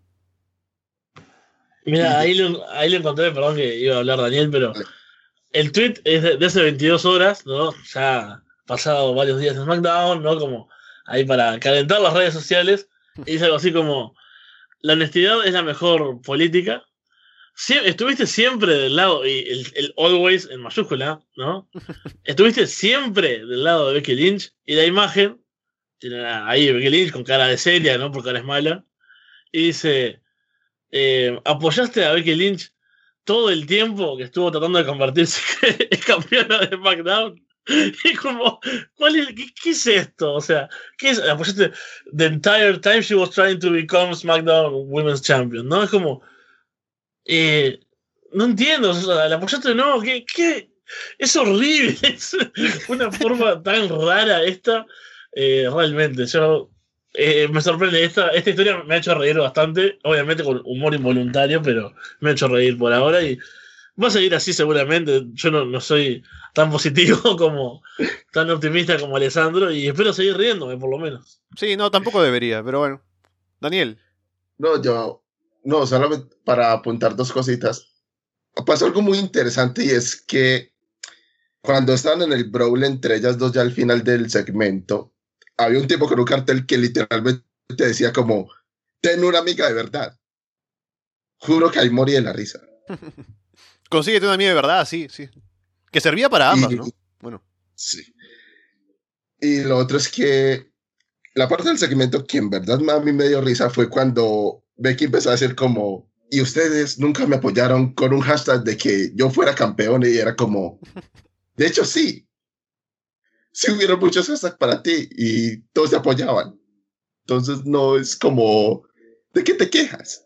Mira, ahí lo, ahí lo encontré, perdón que iba a hablar Daniel, pero el tweet es de, de hace veintidós horas, ¿no? Ya pasado varios días en SmackDown, ¿no? Como ahí para calentar las redes sociales. Y dice algo así como: la honestidad es la mejor política. Sie- estuviste siempre del lado, y el, el always en mayúscula, ¿no? Estuviste siempre del lado de Becky Lynch, y la imagen tiene ahí Becky Lynch con cara de seria, ¿no? Porque ahora es mala. Y dice: eh, apoyaste a Becky Lynch todo el tiempo que estuvo tratando de convertirse en campeona de SmackDown. Y como, ¿cuál es, qué, qué es esto? O sea, ¿qué es? Apoyaste the entire time she was trying to become SmackDown Women's Champion, ¿no? Es como, eh, no entiendo, o sea, la apoyaste, no, ¿qué? qué? Es horrible, es una forma tan rara esta, eh, realmente, yo... Eh, me sorprende, esta, esta historia me ha hecho reír bastante, obviamente con humor involuntario, pero me ha hecho reír por ahora y va a seguir así seguramente. Yo no, no soy tan positivo como, tan optimista como Alessandro, y espero seguir riéndome por lo menos. Sí, no, tampoco debería, pero bueno. Daniel. No, yo, no, solamente para apuntar dos cositas. Pasó algo muy interesante y es que cuando estaban en el brawl entre ellas dos ya al final del segmento, había un tipo con un cartel que literalmente decía como, ten una amiga de verdad. Juro que ahí morí de la risa. Consíguete una amiga de verdad, sí, sí. Que servía para ambas, Y- ¿no? Bueno. Sí. Y lo otro es que la parte del segmento que en verdad a mí me dio risa fue cuando Becky empezó a decir como, y ustedes nunca me apoyaron con un hashtag de que yo fuera campeón, y era como, de hecho sí, sí hubieron muchos hashtags para ti y todos te apoyaban. Entonces no es como, ¿de qué te quejas?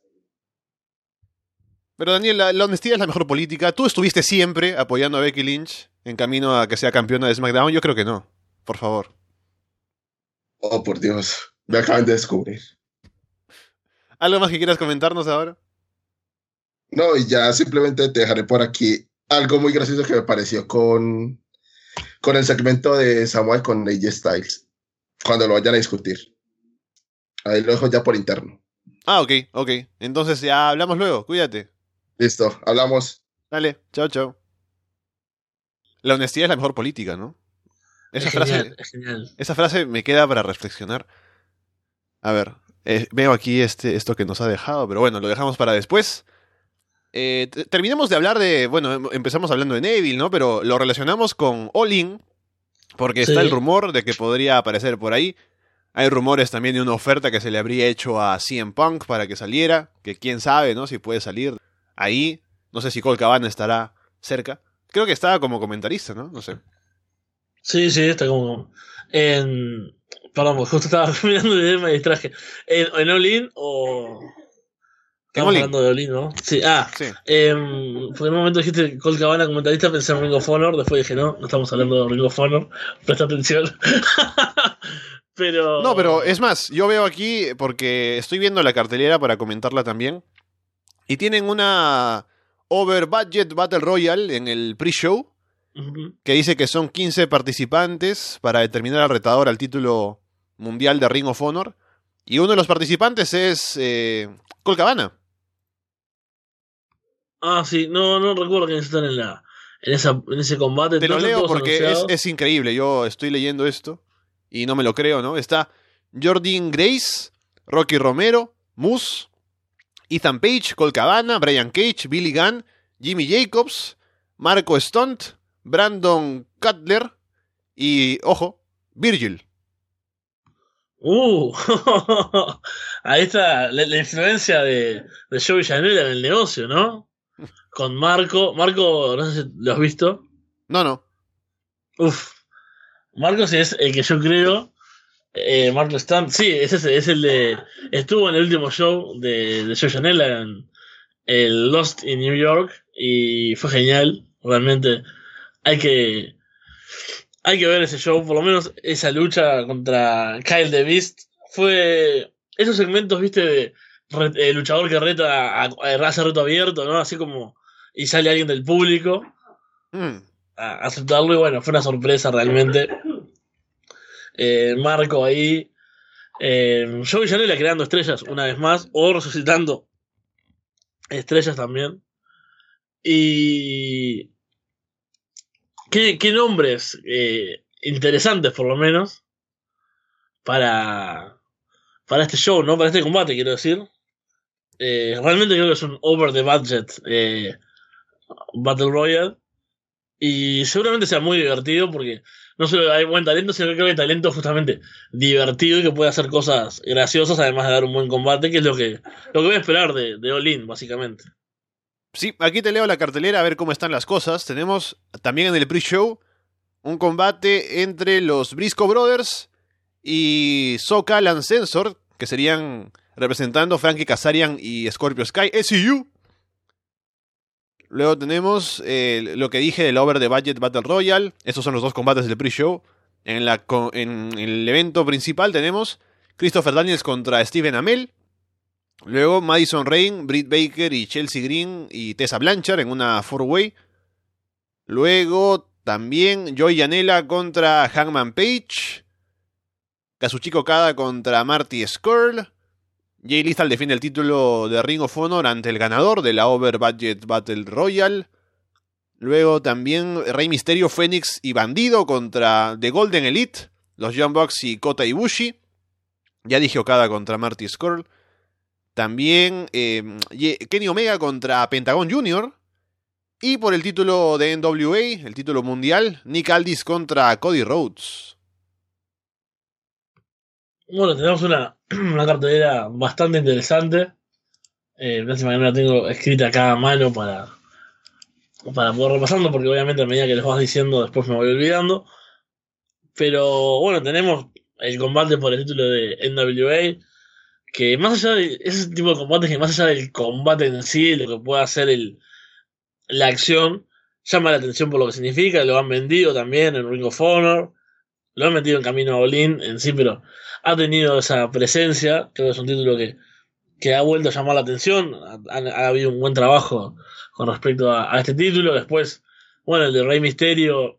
Pero Daniel, la, la honestidad es la mejor política. ¿Tú estuviste siempre apoyando a Becky Lynch en camino a que sea campeona de SmackDown? Yo creo que no. Por favor. Oh, por Dios, me acaban de descubrir. ¿Algo más que quieras comentarnos ahora? No, y ya simplemente te dejaré por aquí algo muy gracioso que me pareció con, con el segmento de Samuel con A J Styles, cuando lo vayan a discutir. Ahí lo dejo ya por interno. Ah, ok, ok. Entonces ya hablamos luego. Cuídate. Listo, hablamos. Dale, chao, chao. La honestidad es la mejor política, ¿no? Esa Es genial, frase, es genial. esa frase me queda para reflexionar. A ver, eh, veo aquí este, esto que nos ha dejado, pero bueno, lo dejamos para después. Eh, t- terminemos de hablar de... Bueno, em- empezamos hablando de Neville, ¿no? Pero lo relacionamos con All In, porque está Sí. el rumor de que podría aparecer por ahí. Hay rumores también de una oferta que se le habría hecho a C M Punk para que saliera, que quién sabe, ¿no? Si puede salir ahí. No sé si Colt Cabana estará cerca. Creo que estaba como comentarista, ¿no? No sé. Sí, sí, está como. En. Perdón, porque justo estaba mirando el video y me distraje. ¿En, en All In o.? Estamos All In. hablando de All In, ¿no? Sí, ah. Sí. Eh, porque en un momento dijiste Colt Cabana comentarista, pensé en Ring of Honor, después dije, no, no estamos hablando de Ring of Honor, presta atención. Pero. No, pero es más, yo veo aquí, porque estoy viendo la cartelera para comentarla también, y tienen una Over Budget Battle Royale en el pre-show, Uh-huh. que dice que son quince participantes para determinar al retador al título mundial de Ring of Honor. Y uno de los participantes es eh, Colt Cabana. Ah, sí, no, no recuerdo quiénes están en la en esa en ese combate. Te lo ¿No están leo todos porque es, anunciados? es increíble. Yo estoy leyendo esto y no me lo creo, ¿no? Está Jordan Grace, Rocky Romero, Moose, Ethan Page, Colt Cabana, Brian Cage, Billy Gunn, Jimmy Jacobs, Marco Stunt, Brandon Cutler y, ojo, Virgil. Uh, ahí está la, la influencia de, de Joey Janela en el negocio, ¿no? Con Marco. Marco, no sé si lo has visto. No, no. Uf. Marco sí es el que yo creo. Eh, Marco Stunt, sí, es ese, es el de. Estuvo en el último show de, de Joey Janela en el Lost in New York y fue genial. Realmente hay que. Hay que ver ese show, por lo menos esa lucha contra Kyle the Beast. Fue esos segmentos, viste, de re, eh, luchador que reta a, a hace reto abierto, ¿no? Así como. Y sale alguien del público Mm. a, a aceptarlo. Y bueno, fue una sorpresa realmente. Eh, Marco ahí. Eh, Joey Janela creando estrellas una vez más. O resucitando estrellas también. Y. ¿Qué, qué nombres eh, interesantes, por lo menos, para, para este show, ¿no? Para este combate, quiero decir. Eh, realmente creo que es un over the budget eh, Battle Royale. Y seguramente sea muy divertido porque no solo hay buen talento, sino que creo que hay talento justamente divertido y que puede hacer cosas graciosas, además de dar un buen combate, que es lo que, lo que voy a esperar de, de All In, básicamente. Sí, aquí te leo la cartelera a ver cómo están las cosas. Tenemos también en el pre-show un combate entre los Briscoe Brothers y Sokal and Censor, que serían representando Frankie Kazarian y Scorpio Sky, S C U. Luego tenemos eh, lo que dije del Over the Budget Battle Royale. Estos son los dos combates del pre-show. En, la, en el evento principal tenemos Christopher Daniels contra Steven Amell. Luego Madison Rain, Britt Baker y Chelsea Green y Tessa Blanchard en una four-way. Luego también Joey Janela contra Hangman Page. Kazuchika Okada contra Marty Scurll. Jay Lethal defiende el título de Ring of Honor ante el ganador de la Over Budget Battle Royale. Luego también Rey Mysterio, Fénix y Bandido contra The Golden Elite, los Young Bucks y Kota Ibushi. Ya dije Okada contra Marty Scurll. También eh, Kenny Omega contra Pentagon Junior Y por el título de N W A, el título mundial, Nick Aldis contra Cody Rhodes. Bueno, tenemos una, una cartelera bastante interesante. Eh, lástima que no la tengo escrita acá a mano para, para poder repasarlo, porque obviamente a medida que les vas diciendo después me voy olvidando. Pero bueno, tenemos el combate por el título de N W A, que más allá de ese tipo de combates, que más allá del combate en sí, lo que pueda hacer el, la acción, llama la atención por lo que significa. Lo han vendido también en Ring of Honor, lo han metido en camino a All In en sí, pero ha tenido esa presencia. Creo que es un título que, que ha vuelto a llamar la atención. Ha, ha habido un buen trabajo con respecto a, a este título. Después, bueno, el de Rey Mysterio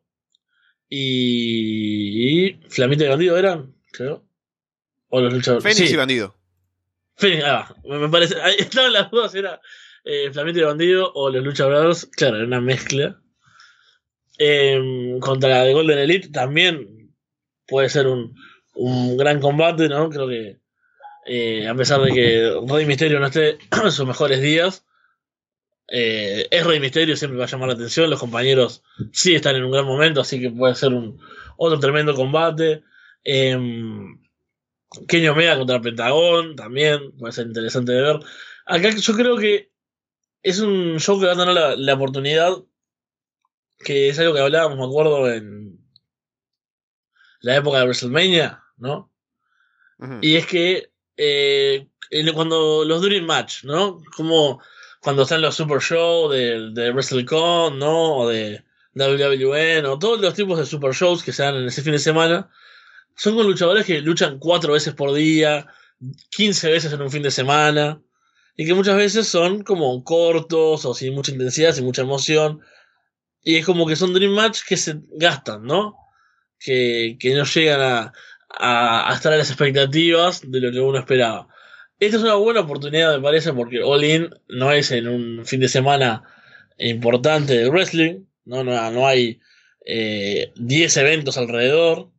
y, y Flamita y Bandido eran, creo. O los luchadores. Fénix Sí. y Bandido. Fénix, ah, me, me parece. Ahí estaban las dudas, era eh, Flamita y Bandido o los Lucha Brothers. Claro, era una mezcla. Eh, contra la de Golden Elite también puede ser un, un gran combate, ¿no? Creo que eh, a pesar de que Rey Mysterio no esté en sus mejores días, eh, es Rey Mysterio, siempre va a llamar la atención. Los compañeros sí están en un gran momento, así que puede ser un otro tremendo combate. Eh, Kenny Omega contra Pentagón también puede ser interesante de ver. Acá yo creo que es un show que va a tener la, la oportunidad, que es algo que hablábamos, me acuerdo, en la época de WrestleMania, ¿no? Uh-huh. Y es que eh, cuando los Dream Match, ¿no? Como cuando están los Super Shows de, de WrestleCon, ¿no? O de W W N, o todos los tipos de Super Shows que se dan en ese fin de semana, son con luchadores que luchan cuatro veces por día, quince veces en un fin de semana, y que muchas veces son como cortos o sin mucha intensidad, sin mucha emoción. Y es como que son Dream Match que se gastan, ¿no? Que, que no llegan a, a, a estar a las expectativas de lo que uno esperaba. Esta es una buena oportunidad, me parece, porque All In no es en un fin de semana importante de wrestling, no, no, no hay eh, diez eventos alrededor.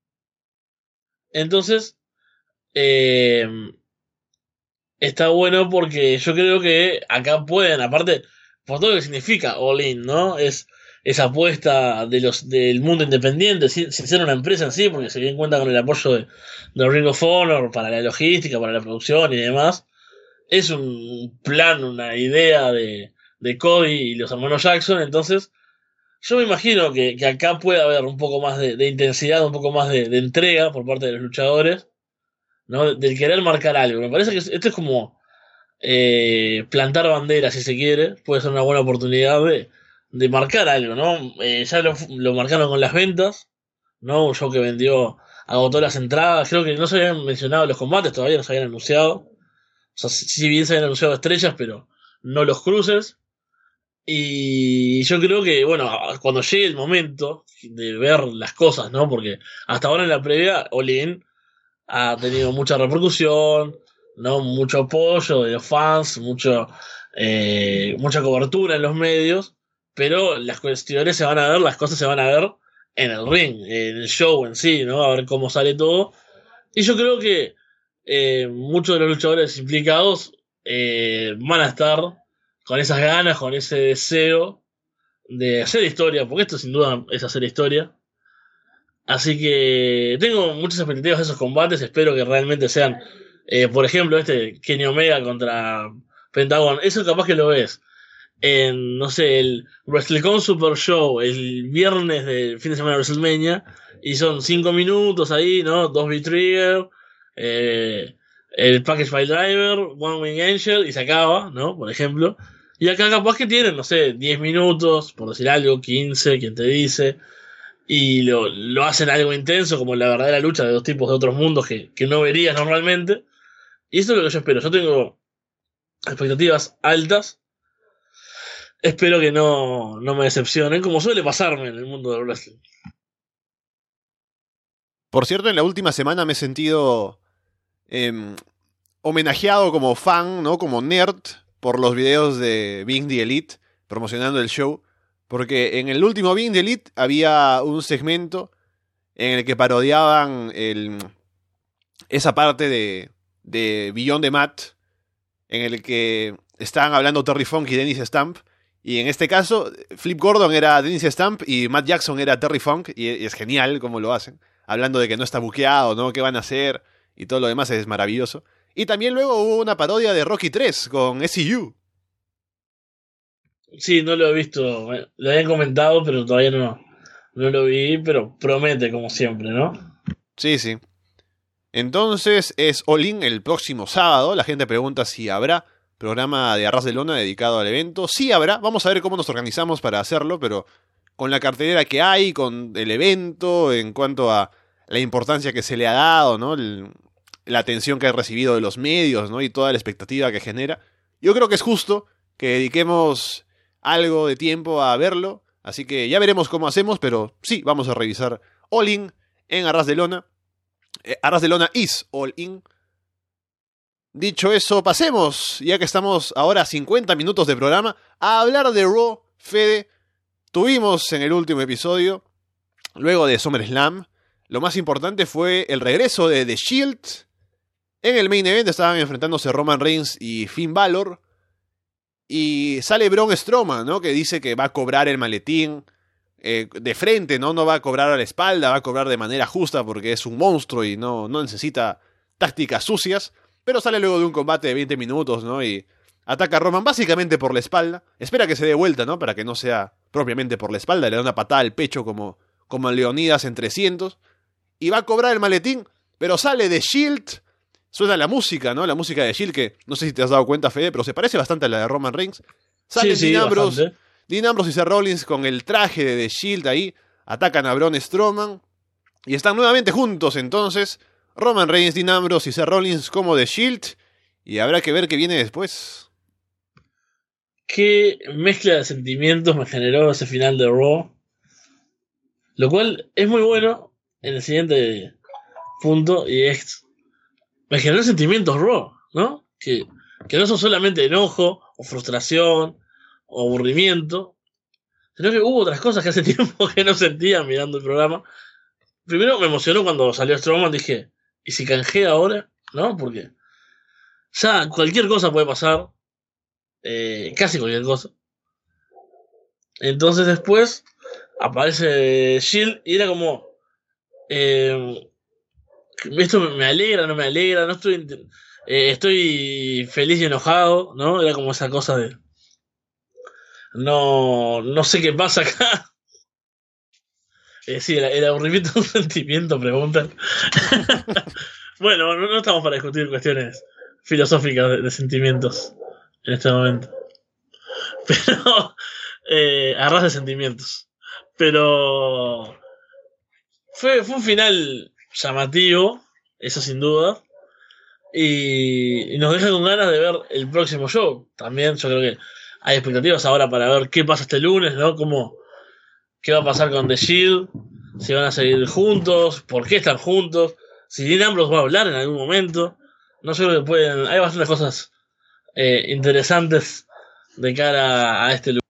Entonces, eh, está bueno porque yo creo que acá pueden, aparte, por todo lo que significa All In, ¿no? Es esa apuesta de los del mundo independiente, sin, sin ser una empresa en sí, porque se bien cuenta con el apoyo de, de Ring of Honor para la logística, para la producción y demás. Es un plan, una idea de, de Cody y los hermanos Jackson, entonces yo me imagino que, que acá puede haber un poco más de, de intensidad, un poco más de, de entrega por parte de los luchadores, ¿no? Del querer marcar algo. Me parece que esto es como eh, plantar bandera, si se quiere. Puede ser una buena oportunidad de, de marcar algo, ¿no? Eh, ya lo, lo marcaron con las ventas, ¿no? Un show que vendió, agotó las entradas. Creo que no se habían mencionado los combates, todavía no se habían anunciado. O sea, si bien se habían anunciado estrellas, pero no los cruces. Y yo creo que, bueno, cuando llegue el momento de ver las cosas, ¿no? Porque hasta ahora en la previa, All In ha tenido mucha repercusión, ¿no? Mucho apoyo de los fans, mucho, eh, mucha cobertura en los medios, pero las cuestiones se van a ver, las cosas se van a ver en el ring, en el show en sí, ¿no? A ver cómo sale todo. Y yo creo que eh, muchos de los luchadores implicados eh, van a estar con esas ganas, con ese deseo de hacer historia, porque esto sin duda es hacer historia. Así que tengo muchas expectativas de esos combates, espero que realmente sean, eh, por ejemplo, este Kenny Omega contra Pentagon, eso capaz que lo ves en, no sé, el WrestleCon Super Show, el viernes del fin de semana de WrestleMania, y son cinco minutos ahí, ¿no? Dos V-Trigger, eh, el Package File Driver, One Wing Angel, y se acaba, ¿no? Por ejemplo. Y acá capaz que tienen, no sé, diez minutos, por decir algo, quince, quien te dice, y lo, lo hacen algo intenso, como la verdadera lucha de dos tipos de otros mundos que, que no verías normalmente. Y eso es lo que yo espero. Yo tengo expectativas altas. Espero que no, no me decepcionen, como suele pasarme en el mundo del wrestling. Por cierto, en la última semana me he sentido eh, homenajeado como fan, ¿no? Como nerd, por los videos de Being the Elite promocionando el show. Porque en el último Being the Elite había un segmento en el que parodiaban el, esa parte de, de Beyond the Mat, en el que estaban hablando Terry Funk y Dennis Stamp. Y en este caso, Flip Gordon era Dennis Stamp y Matt Jackson era Terry Funk. Y es genial cómo lo hacen. Hablando de que no está buqueado, ¿no? ¿Qué van a hacer? Y todo lo demás es maravilloso. Y también luego hubo una parodia de Rocky tres con S C U. Sí, no lo he visto. Lo habían comentado, pero todavía no, no lo vi. Pero promete, como siempre, ¿no? Sí, sí. Entonces es All In el próximo sábado. La gente pregunta si habrá programa de Arras de Lona dedicado al evento. Sí habrá. Vamos a ver cómo nos organizamos para hacerlo, pero con la cartelera que hay, con el evento, en cuanto a la importancia que se le ha dado, ¿no? El, la atención que ha recibido de los medios, ¿no? Y toda la expectativa que genera. Yo creo que es justo que dediquemos algo de tiempo a verlo. Así que ya veremos cómo hacemos, pero sí, vamos a revisar All In en Arras de Lona. Eh, Arras de Lona is All In. Dicho eso, pasemos, ya que estamos ahora a cincuenta minutos de programa, a hablar de Raw. Fede, tuvimos en el último episodio, luego de SummerSlam, lo más importante fue el regreso de The Shield. En el main event estaban enfrentándose Roman Reigns y Finn Balor. Y sale Braun Strowman, ¿no? Que dice que va a cobrar el maletín eh, de frente, ¿no? No va a cobrar a la espalda, va a cobrar de manera justa porque es un monstruo y no, no necesita tácticas sucias. Pero sale luego de un combate de veinte minutos, ¿no? Y ataca a Roman básicamente por la espalda. Espera que se dé vuelta, ¿no? Para que no sea propiamente por la espalda. Le da una patada al pecho como, como a Leonidas en trescientos. Y va a cobrar el maletín, pero sale de Shield. Suena la música, ¿no? La música de Shield, que no sé si te has dado cuenta, Fede, pero se parece bastante a la de Roman Reigns. Sale sí, Dean, sí, Ambrose, Dean Ambrose y Seth Rollins con el traje de The Shield ahí. Atacan a Braun Strowman. Y están nuevamente juntos, entonces. Roman Reigns, Dean Ambrose y Seth Rollins como The Shield. Y habrá que ver qué viene después. qué mezcla de sentimientos me generó ese final de Raw. Lo cual es muy bueno en el siguiente punto, y es, me generó sentimientos Raw, ¿no? Que, que no son solamente enojo, o frustración, o aburrimiento, sino que hubo otras cosas que hace tiempo que no sentía mirando el programa. Primero me emocionó cuando salió Strowman, dije, ¿y si canjea ahora? ¿No? Porque ya cualquier cosa puede pasar, eh, casi cualquier cosa. Entonces después aparece Shield y era como, eh, esto me alegra, no me alegra, no estoy, eh, estoy feliz y enojado, ¿no? Era como esa cosa de, no, no sé qué pasa acá. Eh, sí, el, el aburrimiento es un sentimiento, preguntan. Bueno, no, no estamos para discutir cuestiones filosóficas de, de sentimientos en este momento. Pero, eh, a ras de sentimientos. Pero fue, fue un final llamativo, eso sin duda. Y, y nos deja con ganas de ver el próximo show. También yo creo que hay expectativas ahora para ver qué pasa este lunes, ¿no? Cómo, qué va a pasar con The Shield, si van a seguir juntos, por qué están juntos, si Dean Ambrose va a hablar en algún momento. No sé, creo que pueden, hay bastantes cosas eh, interesantes de cara a este lugar.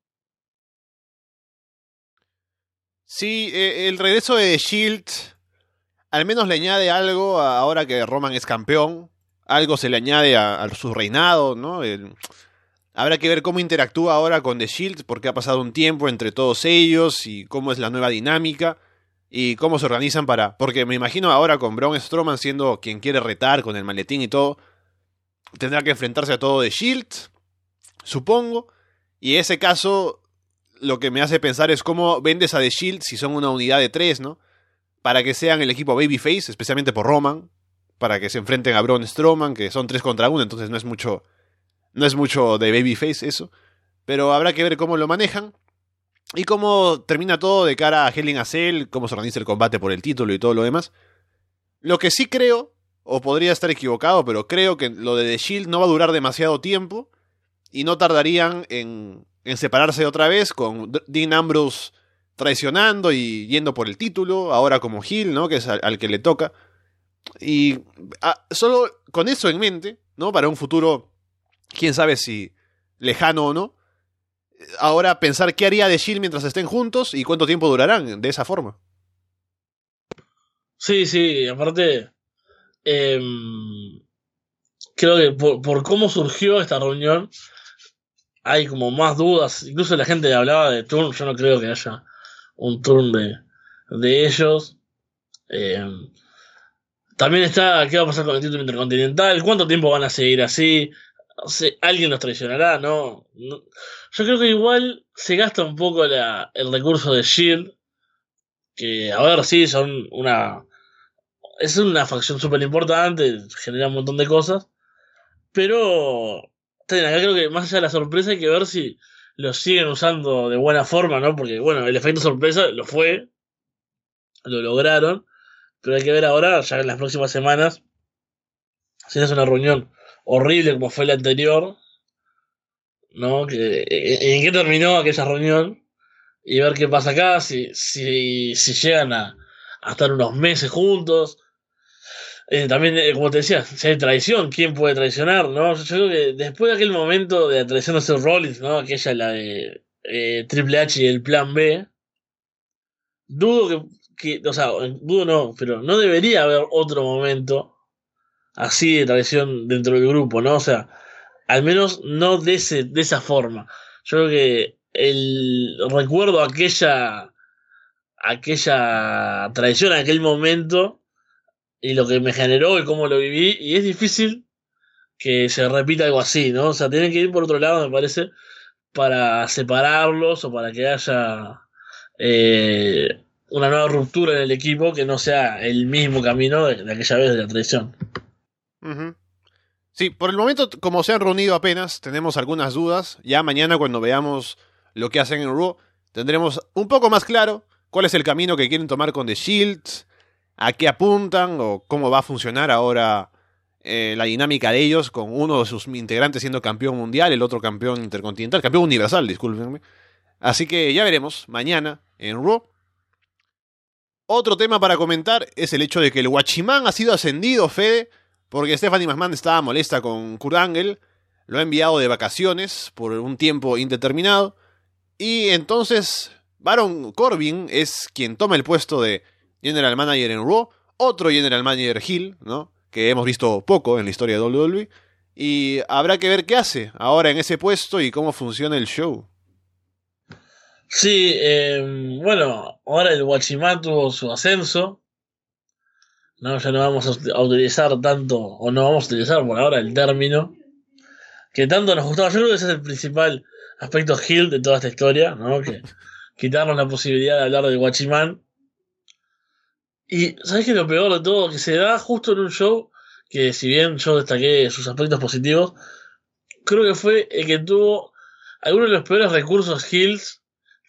Sí, eh, el regreso de The Shield al menos le añade algo a, ahora que Roman es campeón. Algo se le añade a, a su reinado, ¿no? El, habrá que ver cómo interactúa ahora con The Shield, porque ha pasado un tiempo entre todos ellos y cómo es la nueva dinámica y cómo se organizan para... Porque me imagino ahora con Braun Strowman siendo quien quiere retar con el maletín y todo, tendrá que enfrentarse a todo The Shield, supongo, y en ese caso lo que me hace pensar es cómo vendes a The Shield si son una unidad de tres, ¿no? Para que sean el equipo Babyface, especialmente por Roman, para que se enfrenten a Braun Strowman, que son tres contra uno, entonces no es mucho... No es mucho de Babyface eso, pero habrá que ver cómo lo manejan y cómo termina todo de cara a Hell in a Cell, cómo se organiza el combate por el título y todo lo demás. Lo que sí creo, o podría estar equivocado, pero creo que lo de The Shield no va a durar demasiado tiempo y no tardarían en, en separarse otra vez con Dean Ambrose traicionando y yendo por el título, ahora como heel, ¿no? Que es al, al que le toca. Y a, solo con eso en mente, ¿no? Para un futuro... quién sabe si lejano o no. Ahora pensar qué haría The Shield mientras estén juntos y cuánto tiempo durarán de esa forma. Sí, sí, aparte eh, creo que por, por cómo surgió esta reunión hay como más dudas. Incluso la gente hablaba de turn. Yo no creo que haya un turn de, de ellos. Eh, también está qué va a pasar con el título intercontinental, cuánto tiempo van a seguir así. No sé, alguien los traicionará, ¿no? no yo creo que igual se gasta un poco la, el recurso de Shield, que a ver, sí, son una... es una facción súper importante, genera un montón de cosas, pero acá creo que más allá de la sorpresa hay que ver si lo siguen usando de buena forma, ¿no? Porque, bueno, el efecto sorpresa lo fue, lo lograron, pero hay que ver ahora, ya en las próximas semanas, si no es una reunión horrible como fue la anterior, ¿no? Que, ¿en qué terminó aquella reunión? Y ver qué pasa acá, si, si, si llegan a, a estar unos meses juntos. Eh, también, eh, como te decía, si hay traición, ¿quién puede traicionar? ¿No? Yo, yo creo que después de aquel momento de la traición de Seth Rollins, ¿no? Aquella, la de eh, Triple H y el plan B, dudo que, que, o sea, dudo no, pero no debería haber otro momento así de traición dentro del grupo, ¿no? O sea, al menos no de ese, de esa forma. Yo creo que el recuerdo aquella aquella traición en aquel momento y lo que me generó y cómo lo viví, y es difícil que se repita algo así, ¿no? O sea, tienen que ir por otro lado, me parece, para separarlos o para que haya eh, una nueva ruptura en el equipo que no sea el mismo camino de, de aquella vez de la traición. Uh-huh. Sí, por el momento, como se han reunido apenas, tenemos algunas dudas. Ya mañana, cuando veamos lo que hacen en Raw, tendremos un poco más claro cuál es el camino que quieren tomar con The Shield, a qué apuntan o cómo va a funcionar ahora eh, la dinámica de ellos, con uno de sus integrantes siendo campeón mundial, el otro campeón intercontinental, campeón universal, discúlpenme. Así que ya veremos mañana en Raw. Otro tema para comentar es el hecho de que el Guachimán ha sido ascendido, Fede, porque Stephanie McMahon estaba molesta con Kurt Angle, lo ha enviado de vacaciones por un tiempo indeterminado, y entonces Baron Corbin es quien toma el puesto de General Manager en Raw, otro General Manager heel, ¿no? Que hemos visto poco en la historia de doble u doble u E, y habrá que ver qué hace ahora en ese puesto y cómo funciona el show. Sí, eh, bueno, ahora el Guachimán tuvo su ascenso. No, ya no vamos a utilizar tanto, o no vamos a utilizar por ahora el término que tanto nos gustaba. Yo creo que ese es el principal aspecto heel de toda esta historia, ¿no? Que quitarnos la posibilidad de hablar del Guachimán. Y ¿sabes qué es lo peor de todo? Que se da justo en un show que, si bien yo destaqué sus aspectos positivos, creo que fue el que tuvo algunos de los peores recursos heels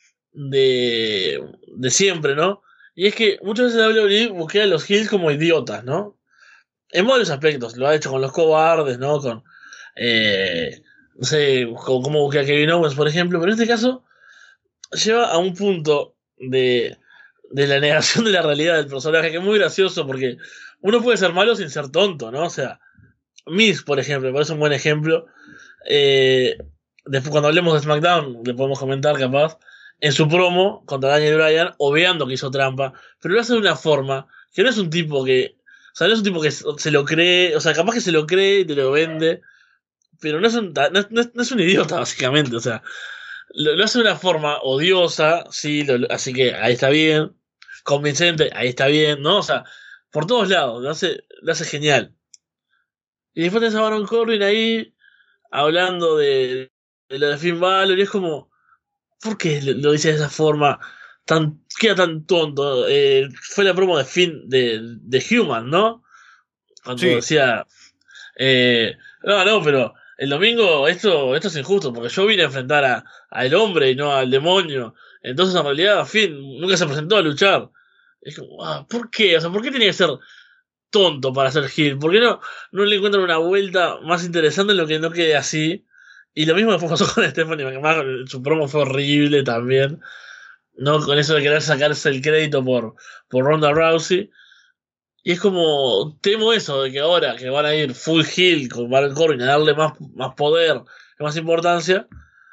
de, de siempre, ¿no? Y es que muchas veces W W E busca a los heels como idiotas, ¿no? En varios aspectos. Lo ha hecho con los cobardes, ¿no? Con, eh, no sé, con, como busqué a Kevin Owens, por ejemplo. Pero en este caso, lleva a un punto de, de la negación de la realidad del personaje, que es muy gracioso, porque uno puede ser malo sin ser tonto, ¿no? O sea, Miz, por ejemplo, me parece un buen ejemplo. Eh, después, cuando hablemos de SmackDown, le podemos comentar, capaz, en su promo contra Daniel Bryan, obviando que hizo trampa, pero lo hace de una forma que no es un tipo que, o sea, no es un tipo que se lo cree, o sea, capaz que se lo cree y te lo vende, pero no es un, no es, no es un idiota, básicamente, o sea, lo, lo hace de una forma odiosa, sí, lo, así que ahí está bien, convincente, ahí está bien, ¿no? O sea, por todos lados, lo hace, lo hace genial. Y después tenés a Baron Corbin ahí, hablando de, de lo de Finn Balor, y es como, ¿por qué lo dice de esa forma? Tan, queda tan tonto. Eh, fue la promo de Finn de, de Human, ¿no? Cuando Sí. decía, eh, no, no, pero el domingo esto, esto es injusto, porque yo vine a enfrentar a, al hombre y no al demonio. Entonces, en realidad, Finn nunca se presentó a luchar. Es como, ah, ¿por qué? O sea, ¿por qué tenía que ser tonto para ser heel? ¿Por qué no, no le encuentran una vuelta más interesante en lo que no quede así? Y lo mismo después pasó con Stephanie McMahon, su promo fue horrible también, ¿no? Con eso de querer sacarse el crédito por, por Ronda Rousey. Y es como, temo eso, de que ahora que van a ir full heel con Baron Corbin a darle más, más poder, más importancia,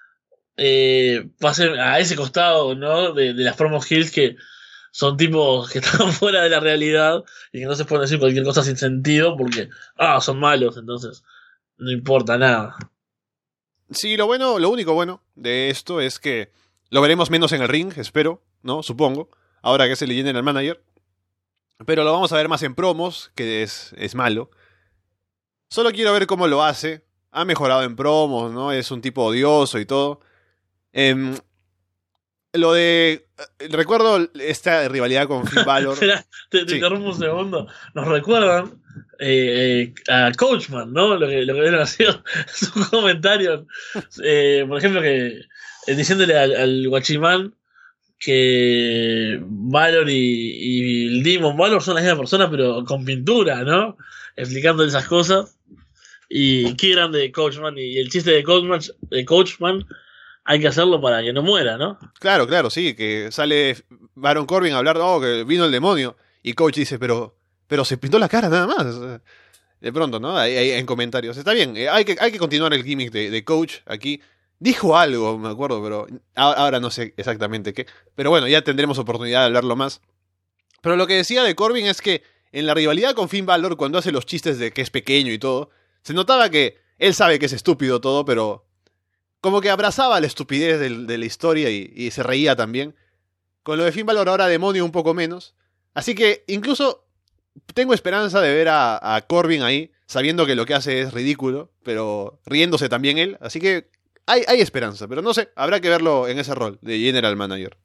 eh, pasen a ese costado, ¿no? De, de las promos heels que son tipos que están fuera de la realidad y que no se pueden decir cualquier cosa sin sentido porque, ah, son malos, entonces no importa nada. Sí, lo bueno, lo único bueno de esto es que lo veremos menos en el ring, espero, ¿no? Supongo, ahora que es el General Manager. Pero lo vamos a ver más en promos, que es, es malo. Solo quiero ver cómo lo hace. Ha mejorado en promos, ¿no? Es un tipo odioso y todo. Eh, lo de... Recuerdo esta rivalidad con Finn Balor. Espera, te, te Sí. interrumpo un segundo. Nos recuerdan eh, eh, a Coachman, ¿no? Lo que, lo que hubiera sido sus comentarios. Eh, por ejemplo, que eh, diciéndole al, al Guachimán que Valor y, y el Demon Valor son la misma persona, pero con pintura, ¿no? Explicando esas cosas. Y qué grande Coachman. Y el chiste de Coachman, de Coachman hay que hacerlo para que no muera, ¿no? Claro, claro, sí, que sale Baron Corbin a hablar, oh, que vino el demonio. Y Coach dice, pero pero se pintó la cara nada más. De pronto, ¿no? Ahí, ahí en comentarios. Está bien, eh, hay, que, hay que continuar el gimmick de, de Coach aquí. Dijo algo, me acuerdo, pero ahora no sé exactamente qué. Pero bueno, ya tendremos oportunidad de hablarlo más. Pero lo que decía de Corbin es que en la rivalidad con Finn Balor, cuando hace los chistes de que es pequeño y todo, se notaba que él sabe que es estúpido todo, pero como que abrazaba la estupidez de, de la historia y, y se reía también. Con lo de Finn Balor ahora demonio un poco menos. Así que incluso tengo esperanza de ver a, a Corbin ahí, sabiendo que lo que hace es ridículo, pero riéndose también él. Así que hay, hay esperanza, pero no sé, habrá que verlo en ese rol de General Manager.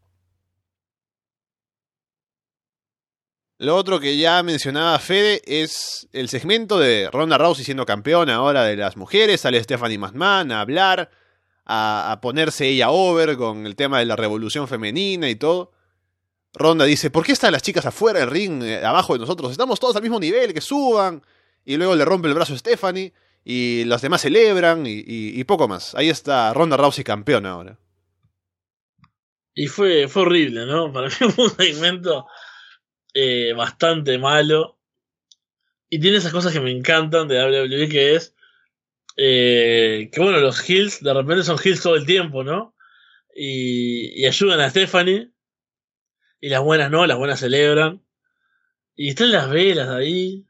Lo otro que ya mencionaba Fede es el segmento de Ronda Rousey siendo campeona ahora de las mujeres. Sale Stephanie McMahon a hablar, a, a ponerse ella over con el tema de la revolución femenina y todo. Ronda dice, ¿por qué están las chicas afuera del ring, eh, abajo de nosotros? Estamos todos al mismo nivel, que suban. y luego le rompe el brazo a Stephanie, y las demás celebran, y, y, y poco más. Ahí está Ronda Rousey campeona ahora. Y fue, fue horrible, ¿no? Para mí fue un segmento eh, bastante malo. Y tiene esas cosas que me encantan de W W E, que es eh, que, bueno, los heels de repente son heels todo el tiempo, ¿no? Y, y ayudan a Stephanie. Y las buenas no, las buenas celebran. Y están las velas ahí.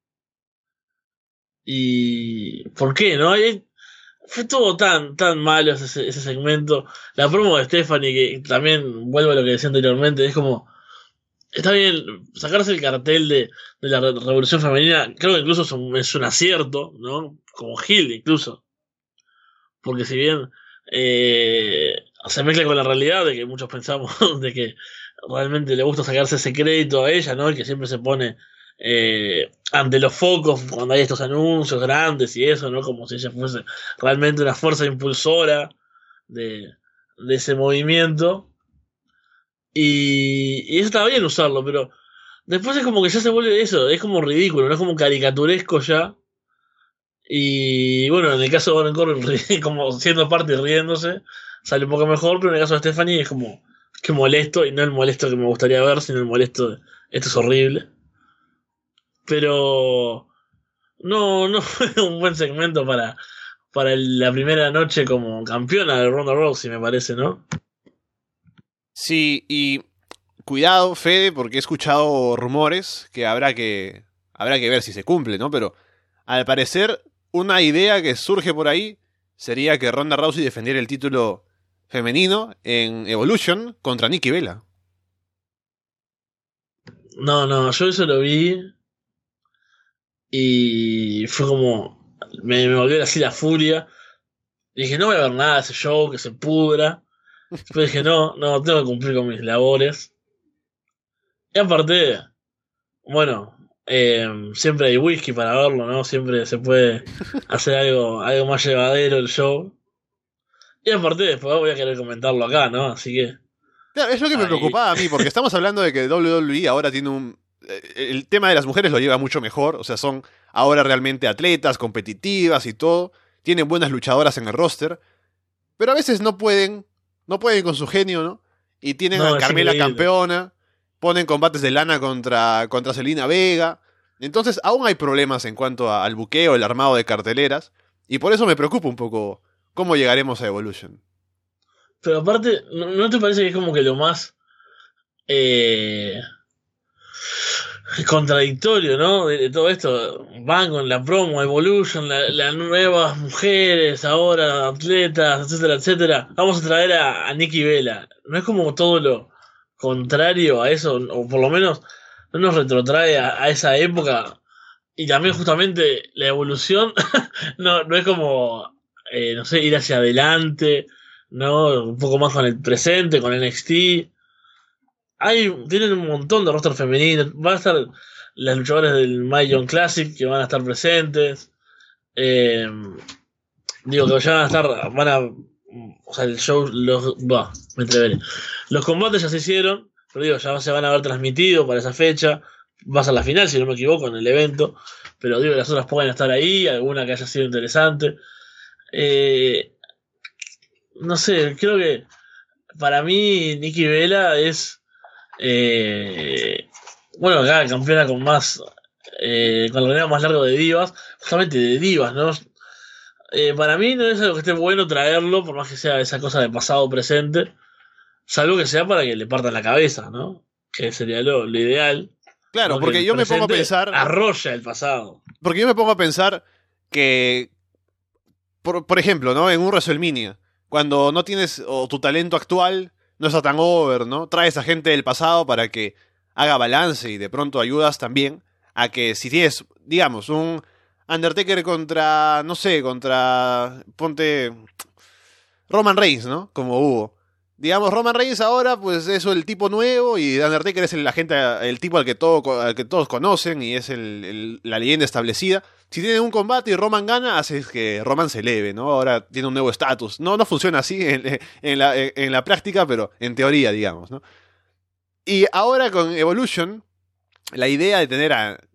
Y... ¿por qué, no? Hay, fue todo tan, tan malo ese, ese segmento. La promo de Stephanie, que también vuelvo a lo que decía anteriormente, es como... Está bien, sacarse el cartel de, de la re- revolución femenina, creo que incluso es un, es un acierto, ¿no? Como Hill incluso. Porque si bien eh, se mezcla con la realidad de que muchos pensamos de que realmente le gusta sacarse ese crédito a ella, ¿no? El que siempre se pone eh, ante los focos cuando hay estos anuncios grandes y eso, ¿no? Como si ella fuese realmente una fuerza impulsora de, de ese movimiento. Y, y eso está bien usarlo, pero después es como que ya se vuelve eso, es como ridículo, no es como caricaturesco ya. Y bueno, en el caso de Baron Corbin, ri- como siendo parte y riéndose, sale un poco mejor, pero en el caso de Stephanie es como que molesto, y no el molesto que me gustaría ver, sino el molesto de esto es horrible. Pero no, no fue un buen segmento para, para el- la primera noche como campeona de Ronda Rousey, me parece, ¿no? Sí, y cuidado, Fede, porque he escuchado rumores que habrá que habrá que ver si se cumple, ¿no? Pero al parecer una idea que surge por ahí sería que Ronda Rousey defendiera el título femenino en Evolution contra Nikki Bella. No, no, yo eso lo vi y fue como, me, me volvió así la furia. Dije, no voy a ver nada de ese show, que se pudra. Después dije, no, no, tengo que cumplir con mis labores. Y aparte, bueno, eh, siempre hay whisky para verlo, ¿no? Siempre se puede hacer algo, algo más llevadero el show. Y aparte, después voy a querer comentarlo acá, ¿no? Así que, Claro, es lo que me ahí. preocupaba a mí, porque estamos hablando de que W W E ahora tiene un... eh, El tema de las mujeres lo lleva mucho mejor, o sea, son ahora realmente atletas, competitivas y todo, tienen buenas luchadoras en el roster, pero a veces no pueden, no pueden con su genio, ¿no? Y tienen No, a es Carmela increíble. campeona, ponen combates de lana contra, contra Zelina Vega, entonces aún hay problemas en cuanto a- al buqueo, el armado de carteleras, y por eso me preocupa un poco cómo llegaremos a Evolution. Pero aparte, ¿no, no te parece que es como que lo más eh, contradictorio, ¿no? De, de todo esto. Van con la promo, Evolution, las la nuevas mujeres, ahora atletas, etcétera, etcétera. Vamos a traer a, a Nikki Bella. ¿No es como todo lo contrario a eso? O por lo menos no nos retrotrae a, a esa época. Y también justamente la evolución no, no es como, eh, no sé, ir hacia adelante, ¿no? Un poco más con el presente, con N X T. Hay, tienen un montón de roster femenino. Van a estar las luchadoras del My Young Classic que van a estar presentes. Eh, digo que ya van a estar, van a, o sea, el show, los, bah, me entreveré. Los combates ya se hicieron, pero digo, ya se van a haber transmitido para esa fecha. Va a ser la final, si no me equivoco, en el evento. Pero digo, las otras pueden estar ahí, alguna que haya sido interesante. Eh, no sé, creo que para mí Nikki Bella es eh, bueno, acá campeona con más eh, con el reinado más largo de divas, justamente de divas, ¿no? Eh, para mí no es algo que esté bueno traerlo, por más que sea esa cosa de pasado presente, salvo que sea para que le partan la cabeza, ¿no? Que sería lo, lo ideal. Claro, ¿no? Que porque el yo me pongo a presente pensar... arrolla el pasado. Porque yo me pongo a pensar que, por, por ejemplo, ¿no? En un WrestleMania, cuando no tienes, o tu talento actual no está tan over, ¿no? Traes a gente del pasado para que haga balance y de pronto ayudas también a que si tienes, digamos, un Undertaker contra, no sé, contra, ponte, Roman Reigns, ¿no? Como hubo. Digamos, Roman Reigns ahora, pues es el tipo nuevo y Undertaker es el, la gente, el tipo al que, todo, al que todos conocen y es el, el- la leyenda establecida. Si tienen un combate y Roman gana, hace que Roman se eleve, ¿no? Ahora tiene un nuevo estatus. No, no funciona así en, en la, en la práctica, pero en teoría, digamos, ¿no? Y ahora con Evolution, la idea de tener a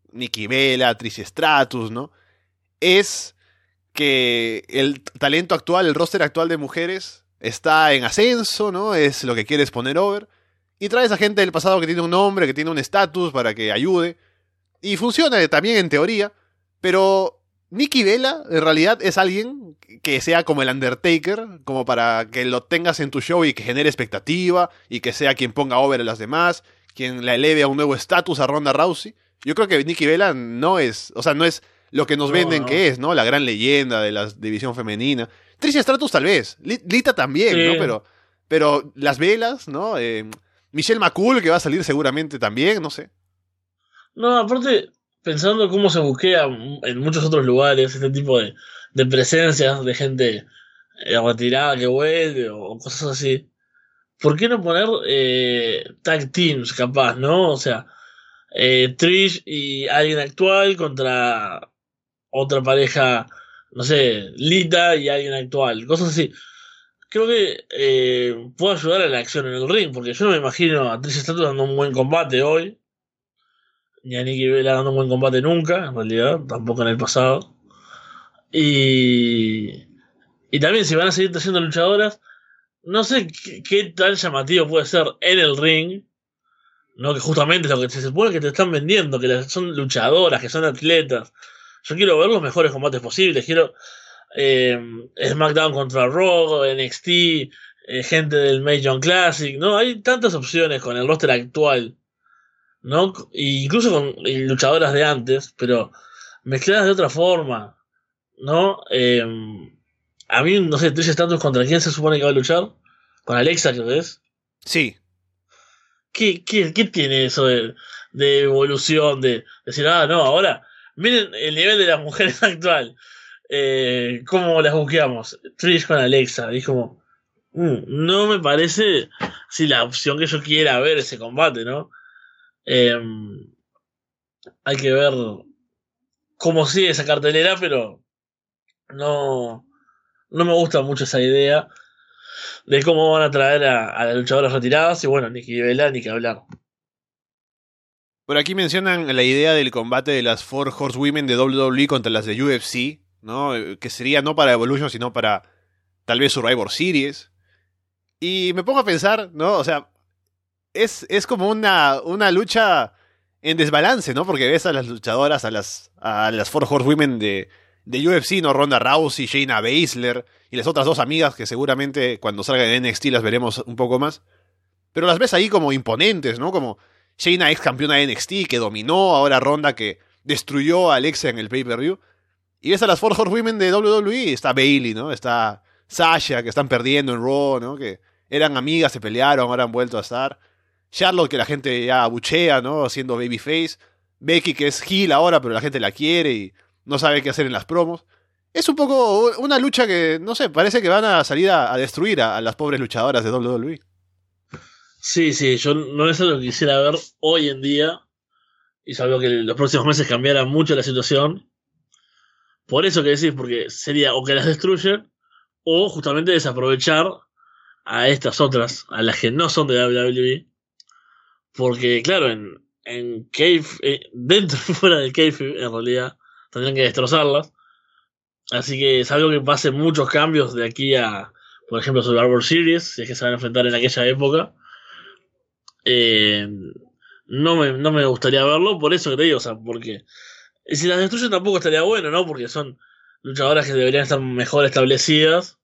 Nikki Bella, Trish Stratus, ¿no? Es que el talento actual, el roster actual de mujeres está en ascenso, ¿no? Es lo que quieres poner over. Y traes a gente del pasado que tiene un nombre, que tiene un estatus para que ayude. Y funciona también en teoría. Pero Nikki Bella en realidad es alguien que sea como el Undertaker, como para que lo tengas en tu show y que genere expectativa, y que sea quien ponga over a las demás, quien la eleve a un nuevo estatus a Ronda Rousey. Yo creo que Nikki Bella no es, o sea, no es lo que nos No, venden no. que es, ¿no? La gran leyenda de la división femenina. Trish Stratus tal vez, Li- Lita también, Sí. ¿no? Pero, pero las velas, ¿no? Eh, Michelle McCool, que va a salir seguramente también, no sé. No, aparte, pensando cómo se buquea en muchos otros lugares este tipo de, de presencias de gente eh, retirada que vuelve o, o cosas así, ¿por qué no poner eh, tag teams capaz, no? O sea, eh, Trish y alguien actual contra otra pareja, no sé, Lita y alguien actual, cosas así. Creo que eh, puede ayudar a la acción en el ring, porque yo no me imagino a Trish Stratus dando un buen combate hoy, ni a Nikki Bella dando un buen combate nunca, en realidad, tampoco en el pasado. Y, y también si van a seguir trayendo luchadoras, no sé qué, qué tan llamativo puede ser en el ring, ¿no? Que justamente es lo que se supone que te están vendiendo, que las- son luchadoras, que son atletas. Yo quiero ver los mejores combates posibles, quiero eh, SmackDown contra Raw, N X T, eh, gente del Major Classic, ¿no? Hay tantas opciones con el roster actual, ¿no? E incluso con eh, luchadoras de antes, pero mezcladas de otra forma, ¿no? Eh, a mí, no sé, Trish Stratus contra quién se supone que va a luchar, con Alexa, creo que es. Sí. ¿Qué, qué, qué tiene eso de, de evolución? De decir, ah, no, ahora, miren el nivel de las mujeres actual. Eh, ¿Cómo las buqueamos? Trish con Alexa. Y es como, mm, no me parece si la opción que yo quiera ver ese combate, ¿no? Eh, hay que ver cómo sigue esa cartelera, pero no, no me gusta mucho esa idea de cómo van a traer a, a las luchadoras retiradas. Y bueno, ni que Bella ni que hablar. Por aquí mencionan la idea del combate de las Four Horsewomen de doble u doble u E contra las de U F C, ¿no? Eh, Que sería no para Evolution, sino para tal vez Survivor Series. Y me pongo a pensar, ¿no? O sea, es, es como una, una lucha en desbalance, ¿no? Porque ves a las luchadoras, a las, a las Four Horsewomen de, de U F C, ¿no? Ronda Rousey, Shayna Baszler y las otras dos amigas que seguramente cuando salgan en N X T las veremos un poco más. Pero las ves ahí como imponentes, ¿no? Como Shayna, ex campeona de N X T, que dominó, ahora Ronda, que destruyó a Alexa en el pay-per-view. Y ves a las Four Horsewomen de doble u doble u E, está Bayley, ¿no? Está Sasha, que están perdiendo en Raw, ¿no? Que eran amigas, se pelearon, ahora han vuelto a estar. Charlotte, que la gente ya abuchea, ¿no? Siendo babyface. Becky, que es heel ahora, pero la gente la quiere y no sabe qué hacer en las promos. Es un poco una lucha que, no sé, parece que van a salir a, a destruir a, a las pobres luchadoras de doble u doble u E. Sí, sí, yo no es algo que quisiera ver hoy en día. Y salvo que en los próximos meses cambiara mucho la situación. Por eso que decís, porque sería o que las destruyen, o justamente desaprovechar a estas otras, a las que no son de W W E. Porque, claro, en, en Cave, eh, dentro y fuera del Cave, en realidad, tendrían que destrozarlas. Así que es algo que pase muchos cambios de aquí a, por ejemplo, Survivor Series, si es que se van a enfrentar en aquella época. Eh, no, me, no me gustaría verlo, por eso que te digo, o sea, porque si las destruyen tampoco estaría bueno, ¿no? Porque son luchadoras que deberían estar mejor establecidas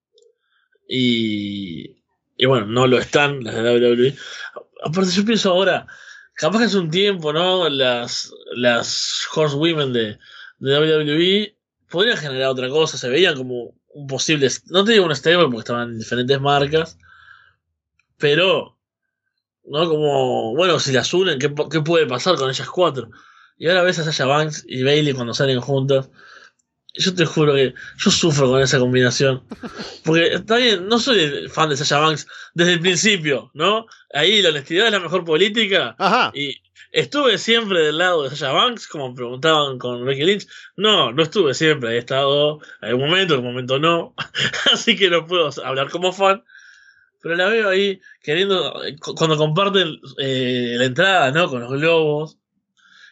y, y bueno, no lo están las de W W E. Aparte yo pienso ahora, capaz que hace un tiempo, ¿no? Las, las Horsewomen de, de W W E podrían generar otra cosa, se veían como un posible, no te digo un stable porque estaban en diferentes marcas, pero ¿no? Como, bueno, si las unen, ¿qué, qué puede pasar con ellas cuatro? Y ahora ves a Sasha Banks y Bayley cuando salen juntas. Y yo te juro que yo sufro con esa combinación. Porque está bien, no soy fan de Sasha Banks desde el principio, ¿no? Ahí la honestidad es la mejor política. Ajá. Y estuve siempre del lado de Sasha Banks, como me preguntaban con Becky Lynch. No, no estuve siempre. He estado, hay un momento, en un momento no. Así que no puedo hablar como fan. Pero la veo ahí queriendo, cuando comparten eh, la entrada, ¿no? Con los globos.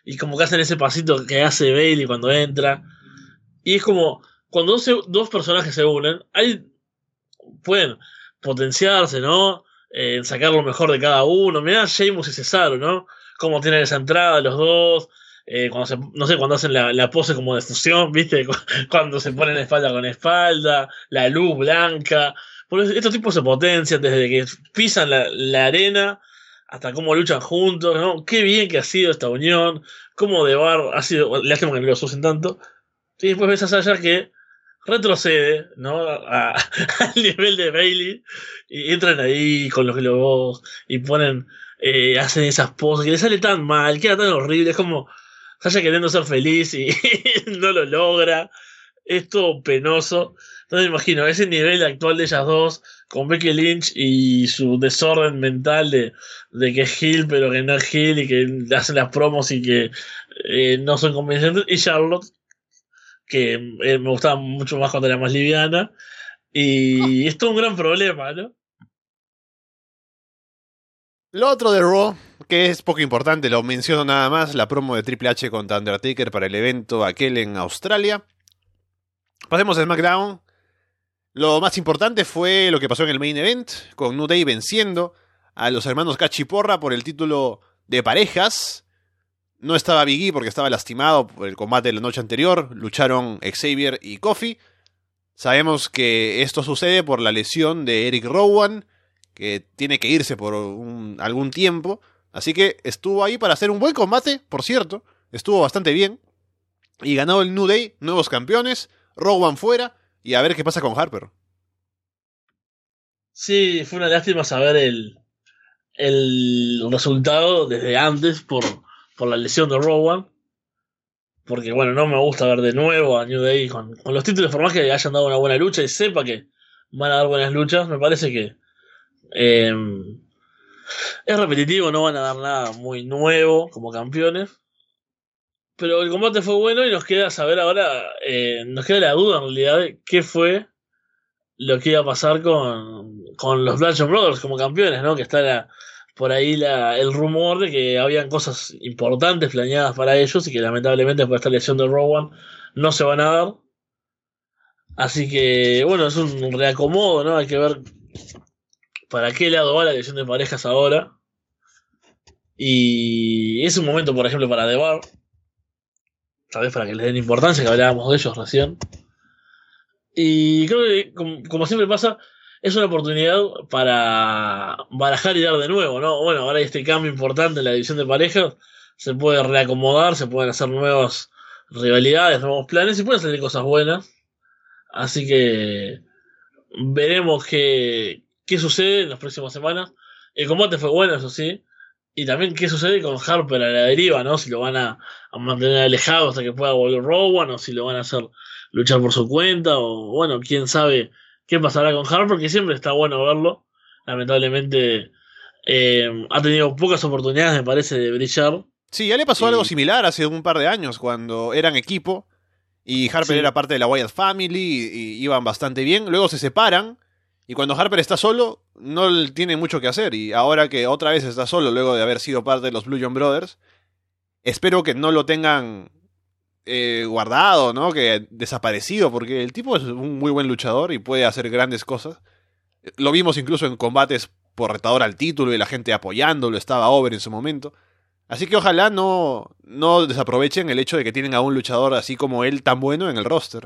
y como que hacen ese pasito que hace Bailey cuando entra. Y es como, cuando dos, dos personajes se unen, hay, pueden potenciarse, ¿no? Eh, sacar lo mejor de cada uno. Mirá Sheamus y Cesaro, ¿no? Cómo tienen esa entrada los dos. Eh, cuando se, no sé, cuando hacen la, la pose como de fusión, ¿viste? Cuando se ponen espalda con espalda, la luz blanca. Porque estos tipos se potencian desde que pisan la, la arena hasta cómo luchan juntos, ¿no? Qué bien que ha sido esta unión. Cómo The Bar ha sido, lástima que no lo usen tanto. Y después ves a Sasha que retrocede, ¿no? A, al nivel de Bailey. Y entran ahí con los globos y ponen, eh, hacen esas poses que le sale tan mal, queda tan horrible. Es como Sasha queriendo ser feliz y no lo logra. Es todo penoso. Entonces me imagino ese nivel actual de ellas dos, con Becky Lynch y su desorden mental de, de que es heel pero que no es heel y que hacen las promos y que eh, no son convincentes. Y Charlotte, que eh, me gustaba mucho más cuando era más liviana. Y esto es un gran problema, ¿no? Lo otro de Raw, que es poco importante, lo menciono nada más, la promo de Triple H contra Undertaker para el evento aquel en Australia. Pasemos a SmackDown. Lo más importante fue lo que pasó en el Main Event, con New Day venciendo a los hermanos Cachiporra por el título de parejas. No estaba Big E porque estaba lastimado por el combate de la noche anterior. Lucharon Xavier y Kofi. Sabemos que esto sucede por la lesión de Eric Rowan, que tiene que irse por un, algún tiempo. Así que estuvo ahí para hacer un buen combate, por cierto. Estuvo bastante bien. Y ganó el New Day, nuevos campeones. Rowan fuera. Y a ver qué pasa con Harper. Sí, fue una lástima saber el, el resultado desde antes por, por la lesión de Rowan. Porque, bueno, no me gusta ver de nuevo a New Day con, con los títulos, por más que hayan dado una buena lucha y sepa que van a dar buenas luchas. Me parece que eh, es repetitivo, no van a dar nada muy nuevo como campeones. Pero el combate fue bueno y nos queda saber ahora, eh, nos queda la duda en realidad de qué fue lo que iba a pasar con, con los Bludgeon Brothers como campeones, ¿no? Que está la, por ahí la, el rumor de que habían cosas importantes planeadas para ellos y que lamentablemente por esta lesión de Rowan no se van a dar. Así que, bueno, es un reacomodo, ¿no? Hay que ver para qué lado va la lesión de parejas ahora. Y es un momento, por ejemplo, para The Bar. Tal vez para que les den importancia, que hablábamos de ellos recién. Y creo que, como, como siempre pasa, es una oportunidad para barajar y dar de nuevo, ¿no? Bueno, ahora hay este cambio importante en la división de parejas. Se puede reacomodar, se pueden hacer nuevas rivalidades, nuevos planes y pueden salir cosas buenas. Así que veremos qué, qué sucede en las próximas semanas. El combate fue bueno, eso sí. Y también qué sucede con Harper a la deriva, ¿no? Si lo van a, a mantener alejado hasta que pueda volver Rowan, o si lo van a hacer luchar por su cuenta, o bueno, quién sabe qué pasará con Harper, que siempre está bueno verlo. Lamentablemente eh, ha tenido pocas oportunidades, me parece, de brillar. Sí, ya le pasó y... algo similar hace un par de años, cuando eran equipo, y Harper sí. era parte de la Wyatt Family, y, y iban bastante bien. Luego se separan, y cuando Harper está solo, no tiene mucho que hacer. Y ahora que otra vez está solo, luego de haber sido parte de los Blue John Brothers, espero que no lo tengan eh, guardado, ¿no? Que desaparecido, porque el tipo es un muy buen luchador y puede hacer grandes cosas. Lo vimos incluso en combates por retador al título y la gente apoyándolo, estaba over en su momento. Así que ojalá no, no desaprovechen el hecho de que tienen a un luchador así como él tan bueno en el roster.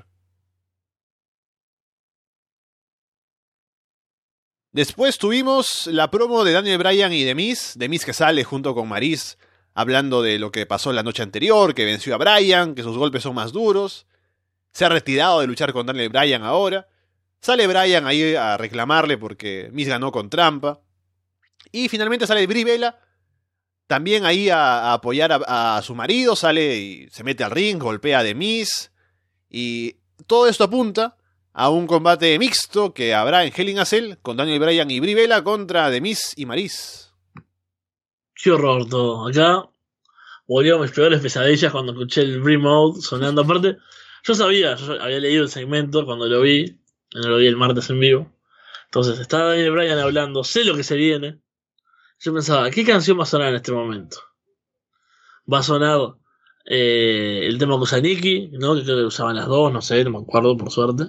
Después tuvimos la promo de Daniel Bryan y The Miz. The Miz que sale junto con Maryse hablando de lo que pasó la noche anterior, que venció a Bryan, que sus golpes son más duros. Se ha retirado de luchar con Daniel Bryan ahora. Sale Bryan ahí a reclamarle porque Miz ganó con trampa. Y finalmente sale Brie Bella también ahí a, a apoyar a, a su marido. Sale y se mete al ring, golpea a The Miz. Y todo esto apunta a un combate mixto que habrá en Hell in a Cell con Daniel Bryan y Brie Bella contra The Miz y Maryse. Qué horror todo. Acá volvió a mis peores pesadillas cuando escuché el Brie Mode sonando. Aparte, yo sabía, yo había leído el segmento cuando lo vi. No lo vi el martes en vivo. Entonces, está Daniel Bryan hablando, sé lo que se viene. Yo pensaba, ¿qué canción va a sonar en este momento? Va a sonar eh, el tema Kusaniki, ¿no? Que creo que usaban las dos, no sé, no me acuerdo por suerte.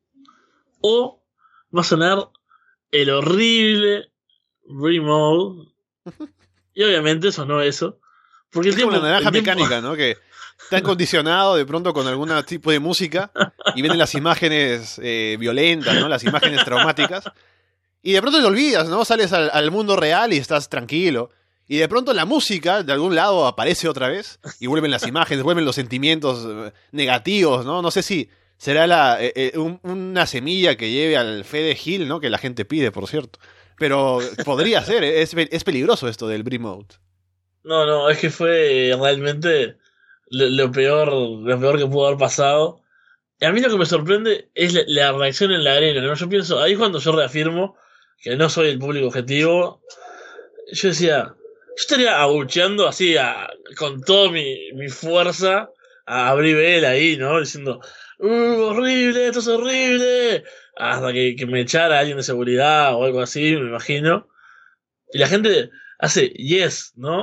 O va a sonar el horrible Remote. Y obviamente sonó eso. Porque es el como tiempo, la naranja el tiempo... mecánica, ¿no? Que está condicionado de pronto con algún tipo de música y vienen las imágenes eh, violentas, ¿no? Las imágenes traumáticas. Y de pronto te olvidas, ¿no? Sales al, al mundo real y estás tranquilo. Y de pronto la música de algún lado aparece otra vez y vuelven las imágenes, vuelven los sentimientos eh, negativos, ¿no? No sé si será la, eh, eh, un, una semilla que lleve al Fede Hill, ¿no? Que la gente pide, por cierto. Pero podría ser, es, es peligroso esto del Brie Mode. No, no, es que fue realmente lo, lo peor, lo peor que pudo haber pasado. Y a mí lo que me sorprende es la, la reacción en la arena, ¿no? Yo pienso, ahí es cuando yo reafirmo que no soy el público objetivo. Yo decía, yo estaría abucheando así a, con toda mi, mi fuerza a Brie Bella ahí, ¿no? Diciendo, ¡uh, horrible, esto es horrible! Hasta que, que me echara alguien de seguridad o algo así, me imagino. Y la gente hace yes, ¿no?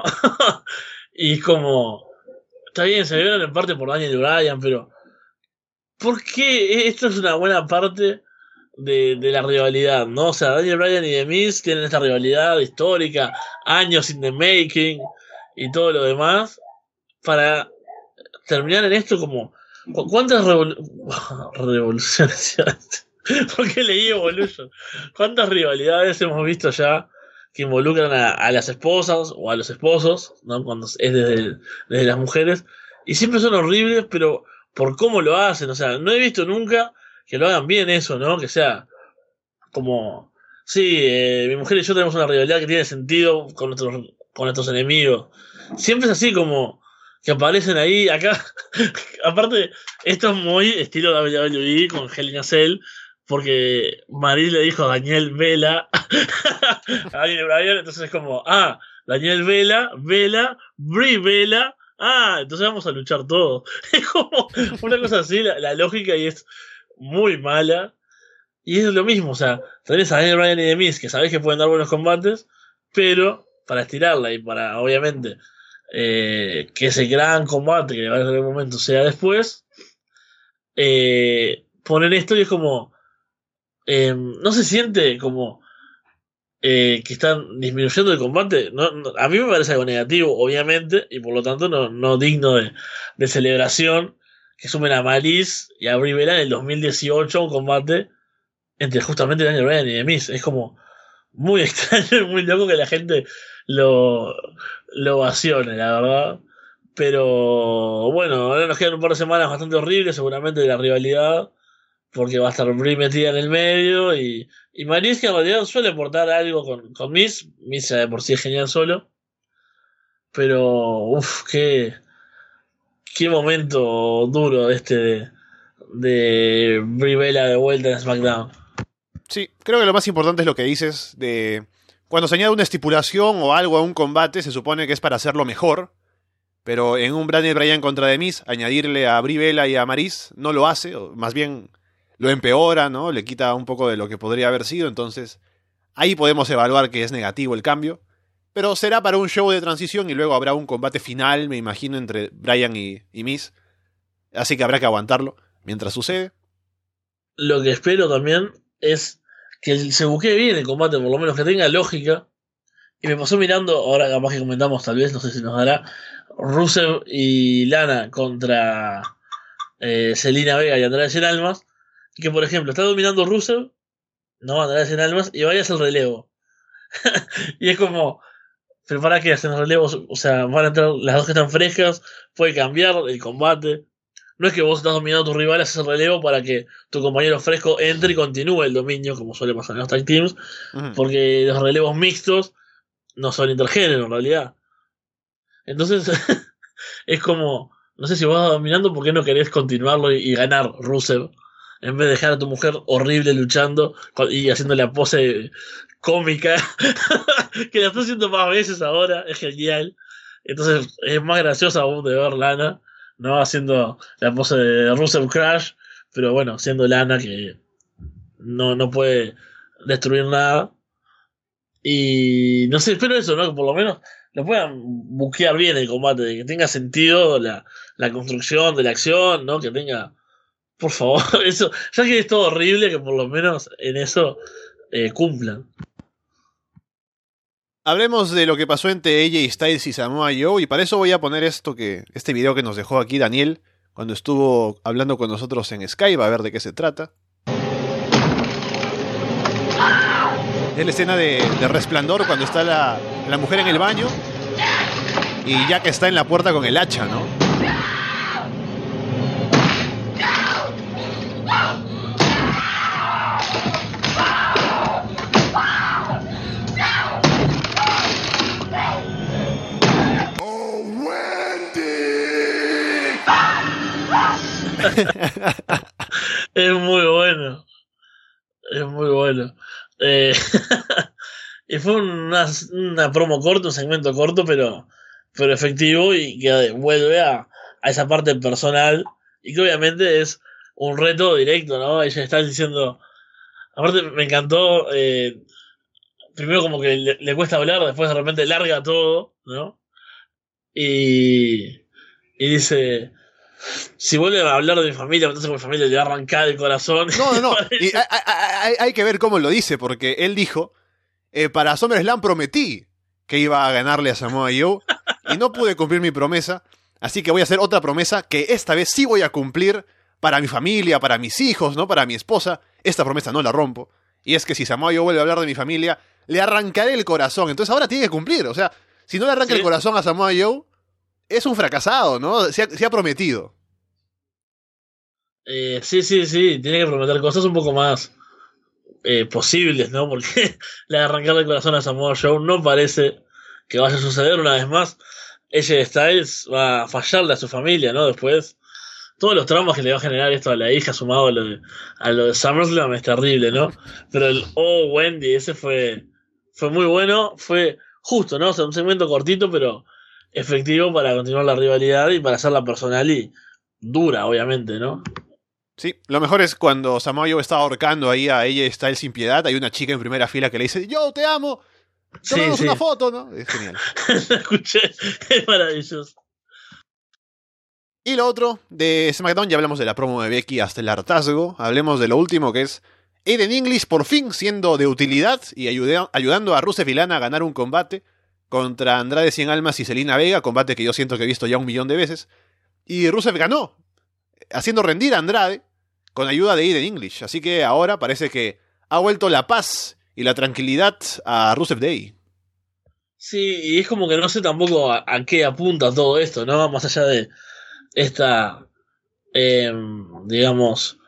Y es como, está bien, se vieron en parte por Daniel Bryan, pero ¿por qué esto es una buena parte de, de la rivalidad, ¿no? O sea, Daniel Bryan y The Miz tienen esta rivalidad histórica, años in the making y todo lo demás, para terminar en esto como, ¿cu- ¿cuántas revol- revoluciones? ¿Por qué leí Evolution? ¿Cuántas rivalidades hemos visto ya que involucran a, a las esposas o a los esposos, ¿no? Cuando es desde, desde las mujeres, y siempre son horribles, pero por cómo lo hacen, o sea, no he visto nunca que lo hagan bien eso, ¿no? Que sea como, sí, eh, mi mujer y yo tenemos una rivalidad que tiene sentido con nuestros, con nuestros enemigos. Siempre es así como que aparecen ahí, acá, aparte, esto es muy estilo W W E con Hell in a Cell, porque Maris le dijo a Daniel Vela a Daniel Bryan, entonces es como, ah, Daniel Vela, Vela, Brie Vela, ah, entonces vamos a luchar todos. Es como una cosa así, la, la lógica y es muy mala. Y es lo mismo, o sea, tenés a Daniel Bryan y The Miz, que sabés que pueden dar buenos combates, pero para estirarla y para, obviamente, eh, que ese gran combate que va a ser el momento sea después, eh, poner esto y es como, eh, no se siente como eh, que están disminuyendo el combate. No, no, a mí me parece algo negativo, obviamente, y por lo tanto no, no digno de, de celebración que sumen a Maryse y a Brie Bella en el dos mil dieciocho un combate entre justamente Daniel Bryan y The Miz. Es como muy extraño y muy loco que la gente lo, lo ovacione, la verdad. Pero bueno, ahora nos quedan un par de semanas bastante horribles, seguramente, de la rivalidad, porque va a estar Brie metida en el medio y, y Maryse, que en realidad suele aportar algo con, con Miz. Miz de por sí es genial solo, pero uff, qué, qué momento duro este de, de Brie Bella de vuelta en SmackDown. Sí, creo que lo más importante es lo que dices de cuando se añade una estipulación o algo a un combate, se supone que es para hacerlo mejor, pero en un Daniel Bryan contra The Miz, añadirle a Brie Bella y a Maryse no lo hace, o más bien lo empeora, ¿no? Le quita un poco de lo que podría haber sido, entonces ahí podemos evaluar que es negativo el cambio, pero será para un show de transición y luego habrá un combate final, me imagino, entre Bryan y, y Miz, así que habrá que aguantarlo mientras sucede. Lo que espero también es que se buquee bien el combate, por lo menos que tenga lógica. Y me pasó mirando, ahora capaz que comentamos, tal vez, no sé si nos dará, Rusev y Lana contra eh, Zelina Vega y Andrade Cien Almas. Que por ejemplo, está dominando Rusev, no Andrade Cien Almas, y vayas al relevo. Y es como, pero para qué hacen relevos, o sea, van a entrar las dos que están frescas, puede cambiar el combate. No es que vos estás dominando a tu rival, haces el relevo para que tu compañero fresco entre y continúe el dominio, como suele pasar en los tag teams, Uh-huh. porque los relevos mixtos no son intergénero en realidad. Entonces, es como, no sé si vos vas dominando, ¿por qué no querés continuarlo y, y ganar Rusev? En vez de dejar a tu mujer horrible luchando y haciendo la pose cómica, que la está haciendo más veces ahora, es genial. Entonces, es más graciosa aún de ver Lana, ¿no? Haciendo la pose de Rusev Crash, pero bueno, siendo Lana que no, no puede destruir nada. Y no sé, espero eso, ¿no? Que por lo menos lo puedan buquear bien el combate, de que tenga sentido la, la construcción de la acción, ¿no? Que tenga, por favor, eso, ya que es todo horrible, que por lo menos en eso eh, cumplan. Hablemos de lo que pasó entre A J Styles y Samoa Joe, y para eso voy a poner esto que este video que nos dejó aquí Daniel cuando estuvo hablando con nosotros en Skype, a ver de qué se trata. Es la escena de, de Resplandor cuando está la, la mujer en el baño y Jack está en la puerta con el hacha, ¿no? Es muy bueno. Es muy bueno. Eh, y fue una, una promo corta, un segmento corto, pero, pero efectivo y que vuelve a, a esa parte personal y que obviamente es un reto directo, ¿no? Ella está diciendo... Aparte me encantó, eh, primero como que le, le cuesta hablar, después de repente larga todo, ¿no? Y, y dice... Si vuelve a hablar de mi familia, entonces mi familia le va a arrancar el corazón. No, no, no. Y hay, hay, hay que ver cómo lo dice, porque él dijo, eh, para SummerSlam prometí que iba a ganarle a Samoa Joe y no pude cumplir mi promesa, así que voy a hacer otra promesa que esta vez sí voy a cumplir para mi familia, para mis hijos, ¿no? Para mi esposa. Esta promesa no la rompo. Y es que si Samoa Joe vuelve a hablar de mi familia, le arrancaré el corazón. Entonces ahora tiene que cumplir. O sea, si no le arranca ¿Sí? el corazón a Samoa Joe, es un fracasado, ¿no? Se ha, se ha prometido. Eh, sí, sí, sí. Tiene que prometer cosas un poco más eh, posibles, ¿no? Porque le arrancarle el corazón a Samoa Joe no parece que vaya a suceder una vez más. A J Styles va a fallarle a su familia, ¿no? Después, todos los traumas que le va a generar esto a la hija sumado a lo de, a lo de SummerSlam es terrible, ¿no? Pero el Oh Wendy, ese fue, fue muy bueno. Fue justo, ¿no? O sea, un segmento cortito, pero efectivo para continuar la rivalidad y para hacerla personal y dura, obviamente, ¿no? Sí, lo mejor es cuando Samoa Joe está ahorcando ahí a ella está él sin piedad, hay una chica en primera fila que le dice, yo te amo, tomemos sí, sí. una foto, ¿no? Es genial. Escuché, es maravilloso. Y lo otro, de SmackDown, ya hablamos de la promo de Becky hasta el hartazgo, hablemos de lo último que es Aiden English por fin siendo de utilidad y ayude, ayudando a Rusev y Lana a ganar un combate contra Andrade Cien Almas y Zelina Vega, combate que yo siento que he visto ya un millón de veces, y Rusev ganó, haciendo rendir a Andrade con ayuda de Aiden English, así que ahora parece que ha vuelto la paz y la tranquilidad a Rusev Day. Sí, y es como que no sé tampoco a, a qué apunta todo esto, ¿no? Más allá de esta, eh, digamos,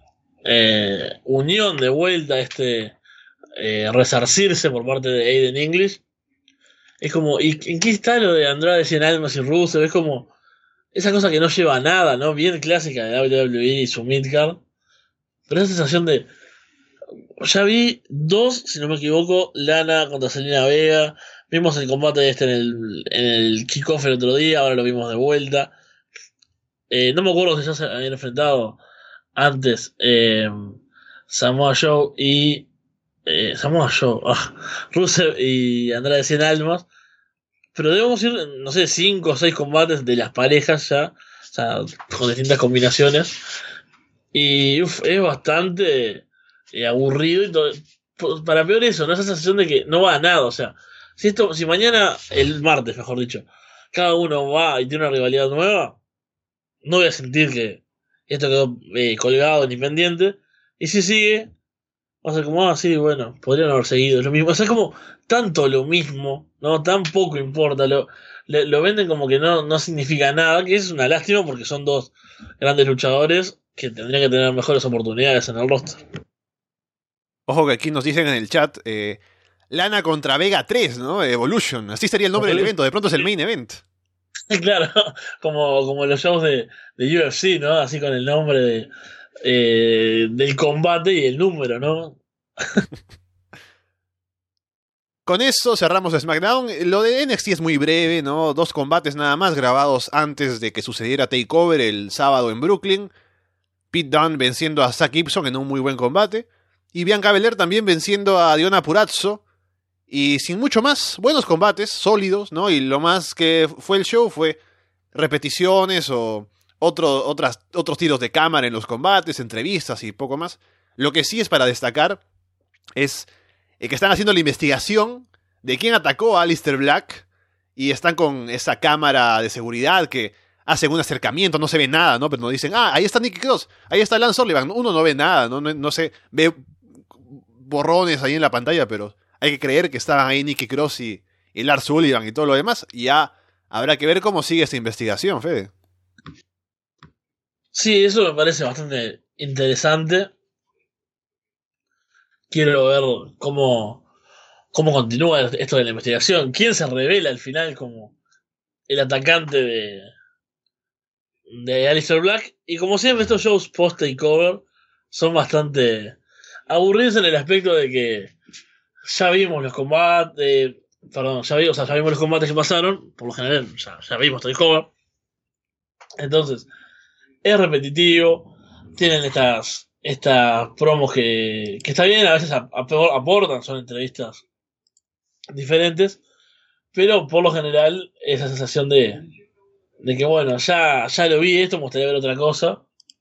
eh, unión de vuelta, este eh, resarcirse por parte de Aiden English. Es como, ¿y en qué está lo de Andrade Cien Almas y Rusev? Es como esa cosa que no lleva a nada, ¿no? Bien clásica de W W E y su midcard. Pero esa sensación de... Ya vi dos, si no me equivoco, Lana contra Zelina Vega. Vimos el combate este en el, en el kickoff el otro día, ahora lo vimos de vuelta. Eh, no me acuerdo si ya se habían enfrentado antes eh, Samoa Joe y... Eh, Samoa Joe, ah, Rusev y Andrade Cien Almas. Pero debemos ir, no sé, cinco o seis combates de las parejas ya, o sea, con distintas combinaciones. Y uf, es bastante eh, aburrido y todo. Para peor eso, ¿no? Esa sensación de que no va a nada, o sea, si esto, si mañana, el martes, mejor dicho, cada uno va y tiene una rivalidad nueva, no voy a sentir que esto quedó eh, colgado ni pendiente. Y si sigue, va a ser como, ah, sí, bueno, podrían haber seguido lo mismo. O sea, es como tanto lo mismo, ¿no? Tan poco importa. Lo, lo, lo venden como que no, no significa nada, que es una lástima porque son dos grandes luchadores que tendrían que tener mejores oportunidades en el roster. Ojo que aquí nos dicen en el chat, eh, Lana contra Vega tres, ¿no? Evolution, así sería el nombre del evento, de pronto es el main event. Claro, como, como los shows de, de U F C, ¿no? Así con el nombre de, eh, del combate y el número, ¿no? Con eso cerramos SmackDown. Lo de N X T es muy breve, ¿no? Dos combates nada más grabados antes de que sucediera TakeOver el sábado en Brooklyn. Pete Dunne venciendo a Zack Gibson en un muy buen combate. Y Bianca Belair también venciendo a Diona Purrazzo Y sin mucho más, buenos combates, sólidos, ¿no? Y lo más que fue el show fue repeticiones o otro, otras, otros tiros de cámara en los combates, entrevistas y poco más. Lo que sí es para destacar es eh, que están haciendo la investigación de quién atacó a Aleister Black y están con esa cámara de seguridad que hacen un acercamiento, no se ve nada, ¿no? Pero nos dicen, ah, ahí está Nikki Cross, ahí está Lance Sullivan. Uno no ve nada, ¿no? No, no se ve borrones ahí en la pantalla, pero hay que creer que estaban ahí Nikki Cross y, y Lars Sullivan y todo lo demás. Y ya habrá que ver cómo sigue esta investigación, Fede. Sí, eso me parece bastante interesante. Quiero ver cómo, cómo continúa esto de la investigación. ¿Quién se revela al final como el atacante de, de Aleister Black? Y como siempre, estos shows post-takeover son bastante aburridos en el aspecto de que ya vimos los combates, eh, perdón, ya vimos, o sea, ya vimos los combates que pasaron, por lo general ya, ya vimos takeover. Entonces, es repetitivo, tienen estas, estas promos que, que está bien, a veces ap- aportan, son entrevistas diferentes, pero por lo general esa sensación de, de que bueno, ya, ya lo vi esto, me gustaría ver otra cosa.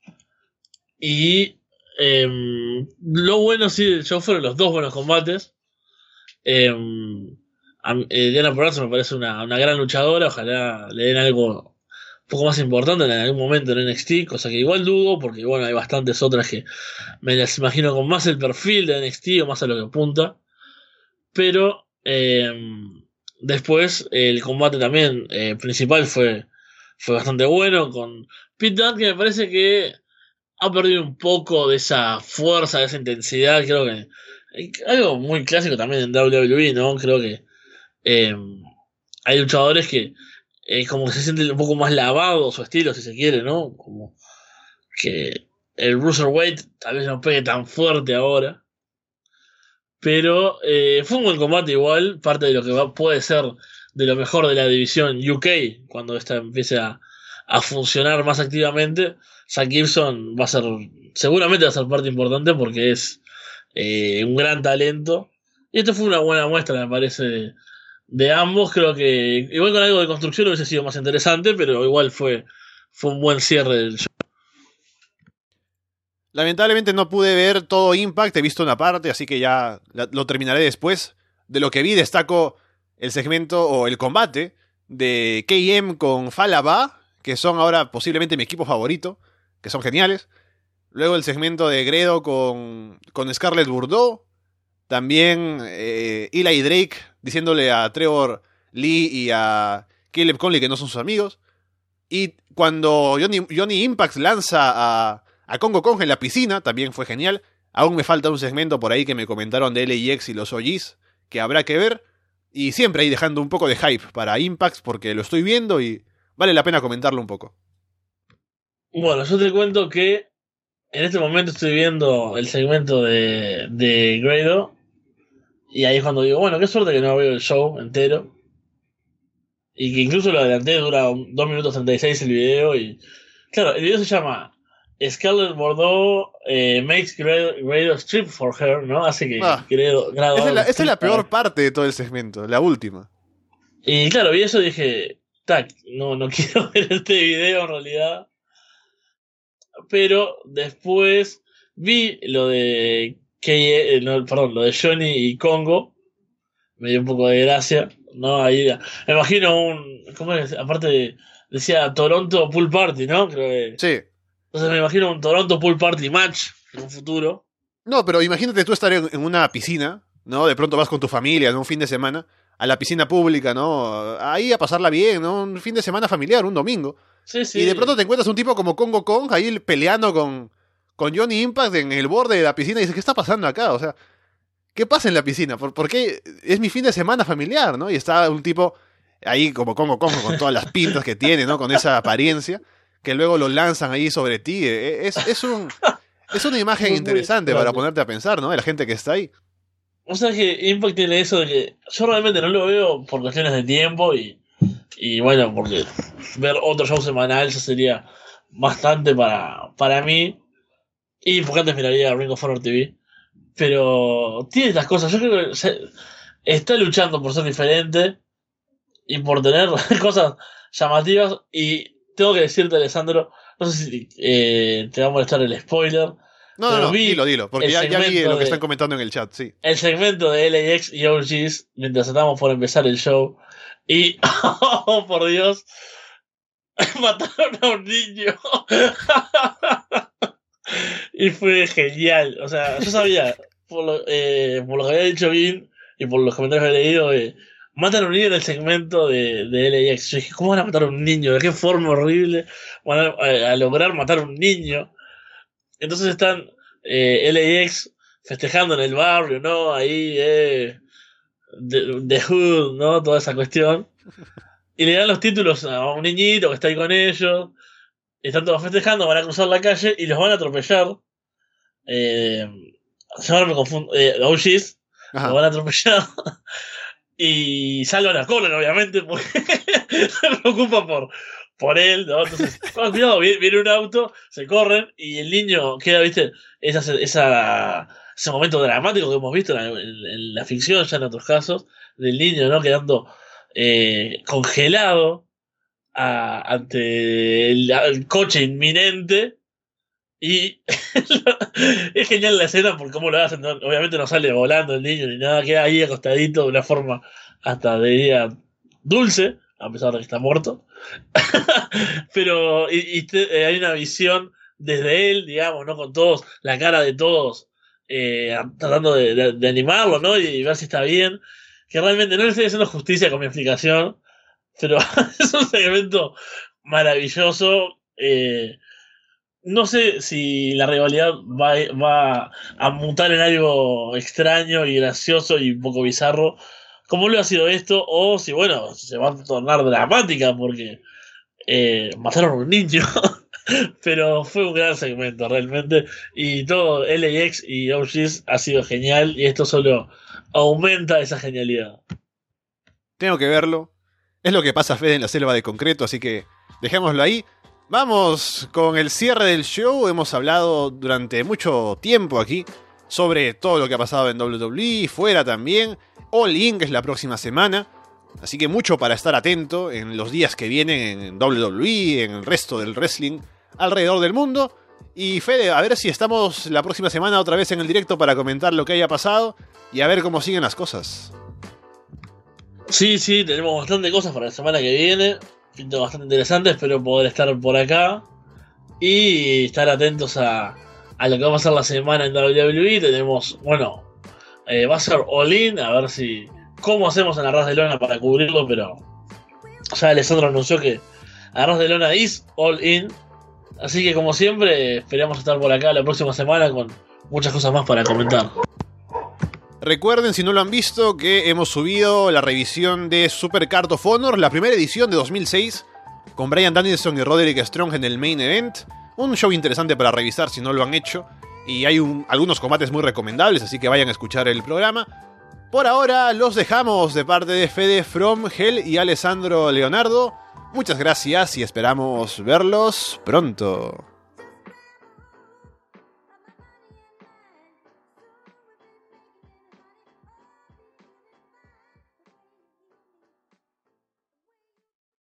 Y eh, lo bueno sí del show fueron los dos buenos combates. Eh, a, eh, Diana Purrazzo me parece una, una gran luchadora, ojalá le den algo un poco más importante en algún momento en N X T, cosa que igual dudo, porque bueno, hay bastantes otras que me las imagino con más el perfil de N X T o más a lo que apunta. Pero eh, después el combate también eh, principal fue, fue bastante bueno, con Pete Dunne, que me parece que ha perdido un poco de esa fuerza, de esa intensidad. Creo que algo muy clásico también en W W E, ¿no? Creo que eh, hay luchadores que eh, como que se sienten un poco más lavados su estilo, si se quiere, ¿no? Como que el Bruiserweight tal vez no pegue tan fuerte ahora. Pero eh, fue un buen combate igual, parte de lo que va, puede ser de lo mejor de la división U K, cuando esta empiece a, a funcionar más activamente. Zack Gibson va a ser, seguramente va a ser parte importante porque es eh, un gran talento. Y esto fue una buena muestra, me parece, de, de ambos. Creo que igual con algo de construcción hubiese sido más interesante, pero igual fue, fue un buen cierre del show. Lamentablemente no pude ver todo Impact, he visto una parte, así que ya lo terminaré después. De lo que vi destaco el segmento o el combate de K M con Falaba, que son ahora posiblemente mi equipo favorito, que son geniales. Luego el segmento de Gredo con, con Scarlett Bordeaux. También eh, Eli Drake diciéndole a Trevor Lee y a Caleb Conley que no son sus amigos. Y cuando Johnny, Johnny Impact lanza a... a Congo Kong en la piscina, también fue genial. Aún me falta un segmento por ahí que me comentaron de L A X y los O Gs, que habrá que ver. Y siempre ahí dejando un poco de hype para Impact, porque lo estoy viendo y vale la pena comentarlo un poco. Bueno, yo te cuento que en este momento estoy viendo el segmento de, de Grado. Y ahí es cuando digo, bueno, qué suerte que no veo el show entero. Y que incluso lo adelanté, dura dos minutos treinta y seis el video. Y claro, el video se llama Scarlett Bordeaux eh, makes Grado, Grado strip for her, ¿no? Hace que Ah, Grado, Grado esa es la, esa es la strip peor para- parte de todo el segmento, la última. Y claro, vi eso y dije, tac, no, no quiero ver este video en realidad. Pero después vi lo de K, eh, no, perdón, lo de Johnny y Congo. Me dio un poco de gracia, ¿no? Ahí me imagino un, ¿cómo es? Aparte de, decía Toronto Pool Party, ¿no? Creo que, Sí. entonces me imagino un Toronto Pool Party match en un futuro. No, pero imagínate tú estar en, en una piscina, ¿no? De pronto vas con tu familia en un fin de semana a la piscina pública, ¿no? Ahí a pasarla bien, ¿no? Un fin de semana familiar, un domingo. Sí, sí. Y de pronto te encuentras un tipo como Congo Kong ahí peleando con, con Johnny Impact en el borde de la piscina y dices, ¿qué está pasando acá? O sea, ¿qué pasa en la piscina? ¿Por, por qué? Es mi fin de semana familiar, ¿no? Y está un tipo ahí como Congo Kong con todas las pintas que tiene, ¿no? Con esa apariencia, que luego lo lanzan ahí sobre ti. Es, es, un, es una imagen Es muy interesante para extraño. ponerte a pensar, ¿no? De la gente que está ahí. O sea que Impact tiene eso de que yo realmente no lo veo por cuestiones de tiempo y, y bueno, porque ver otro show semanal ya sería bastante para, para mí. Y porque antes miraría Ring of Honor T V. Pero tiene estas cosas. Yo creo que se- está luchando por ser diferente y por tener cosas llamativas. Y tengo que decirte, Alessandro, no sé si eh, te va a molestar el spoiler. No, no, no, dilo, dilo, porque ya, ya vi lo que de, están comentando en el chat, sí. El segmento de L A X y O Gs mientras estábamos por empezar el show. Y, oh, por Dios, mataron a un niño. Y fue genial. O sea, yo sabía, por lo, eh, por lo que había dicho Vin y por los comentarios que he leído, eh, matan a un niño en el segmento de, de L A X. Yo dije, ¿cómo van a matar a un niño? ¿De qué forma horrible van a, a, a lograr matar a un niño? Entonces están eh, L A X festejando en el barrio, ¿no? Ahí, eh, The, the Hood, ¿no? Toda esa cuestión. Y le dan los títulos a un niñito que está ahí con ellos. Están todos festejando, van a cruzar la calle y los van a atropellar. Eh, ahora me confundo. Eh, O Gs los van a atropellar. Y salvan a Conan, obviamente, porque se preocupa por, por él, ¿no? Entonces, oh, cuidado, viene, viene un auto, se corren y el niño queda, ¿viste? Esa, esa, ese momento dramático que hemos visto en la, en, en la ficción, ya en otros casos, del niño, ¿no? Quedando eh, congelado a, ante el, el coche inminente. Y es genial la escena por cómo lo hacen, ¿no? Obviamente no sale volando el niño ni nada, queda ahí acostadito de una forma hasta diría dulce, a pesar de que está muerto. Pero y, y te, eh, hay una visión desde él, digamos, ¿no? Con todos, la cara de todos, eh, tratando de, de, de animarlo, ¿no? Y ver si está bien. Que realmente no le estoy haciendo justicia con mi explicación, pero es un segmento maravilloso. Eh, No sé si la rivalidad va, va a mutar en algo extraño y gracioso y un poco bizarro, como lo ha sido esto, o si, bueno, se va a tornar dramática porque eh, mataron a un niño. Pero fue un gran segmento, realmente. Y todo L A X y O Gs ha sido genial, y esto solo aumenta esa genialidad. Tengo que verlo. Es lo que pasa, Fede, en la selva de concreto, así que dejémoslo ahí. Vamos con el cierre del show. Hemos hablado durante mucho tiempo aquí sobre todo lo que ha pasado en doble u doble u E, fuera también. All In, que es la próxima semana. Así que mucho para estar atento en los días que vienen en doble u doble u E, en el resto del wrestling alrededor del mundo. Y Fede, a ver si estamos la próxima semana otra vez en el directo para comentar lo que haya pasado y a ver cómo siguen las cosas. Sí, sí, tenemos bastante cosas para la semana que viene. Pinto bastante interesante, espero poder estar por acá y estar atentos a, a lo que va a pasar la semana en doble u doble u E. Tenemos, bueno, eh, va a ser All In, a ver si cómo hacemos en Arras de Lona para cubrirlo, pero ya Alessandro anunció que Arras de Lona is All In, así que como siempre esperamos estar por acá la próxima semana con muchas cosas más para comentar. Recuerden, si no lo han visto, que hemos subido la revisión de Super Card of Honor, la primera edición de dos mil seis, con Bryan Danielson y Roderick Strong en el main event. Un show interesante para revisar si no lo han hecho. Y hay un, algunos combates muy recomendables, así que vayan a escuchar el programa. Por ahora, los dejamos de parte de Fede From Hell y Alessandro Leonardo. Muchas gracias y esperamos verlos pronto.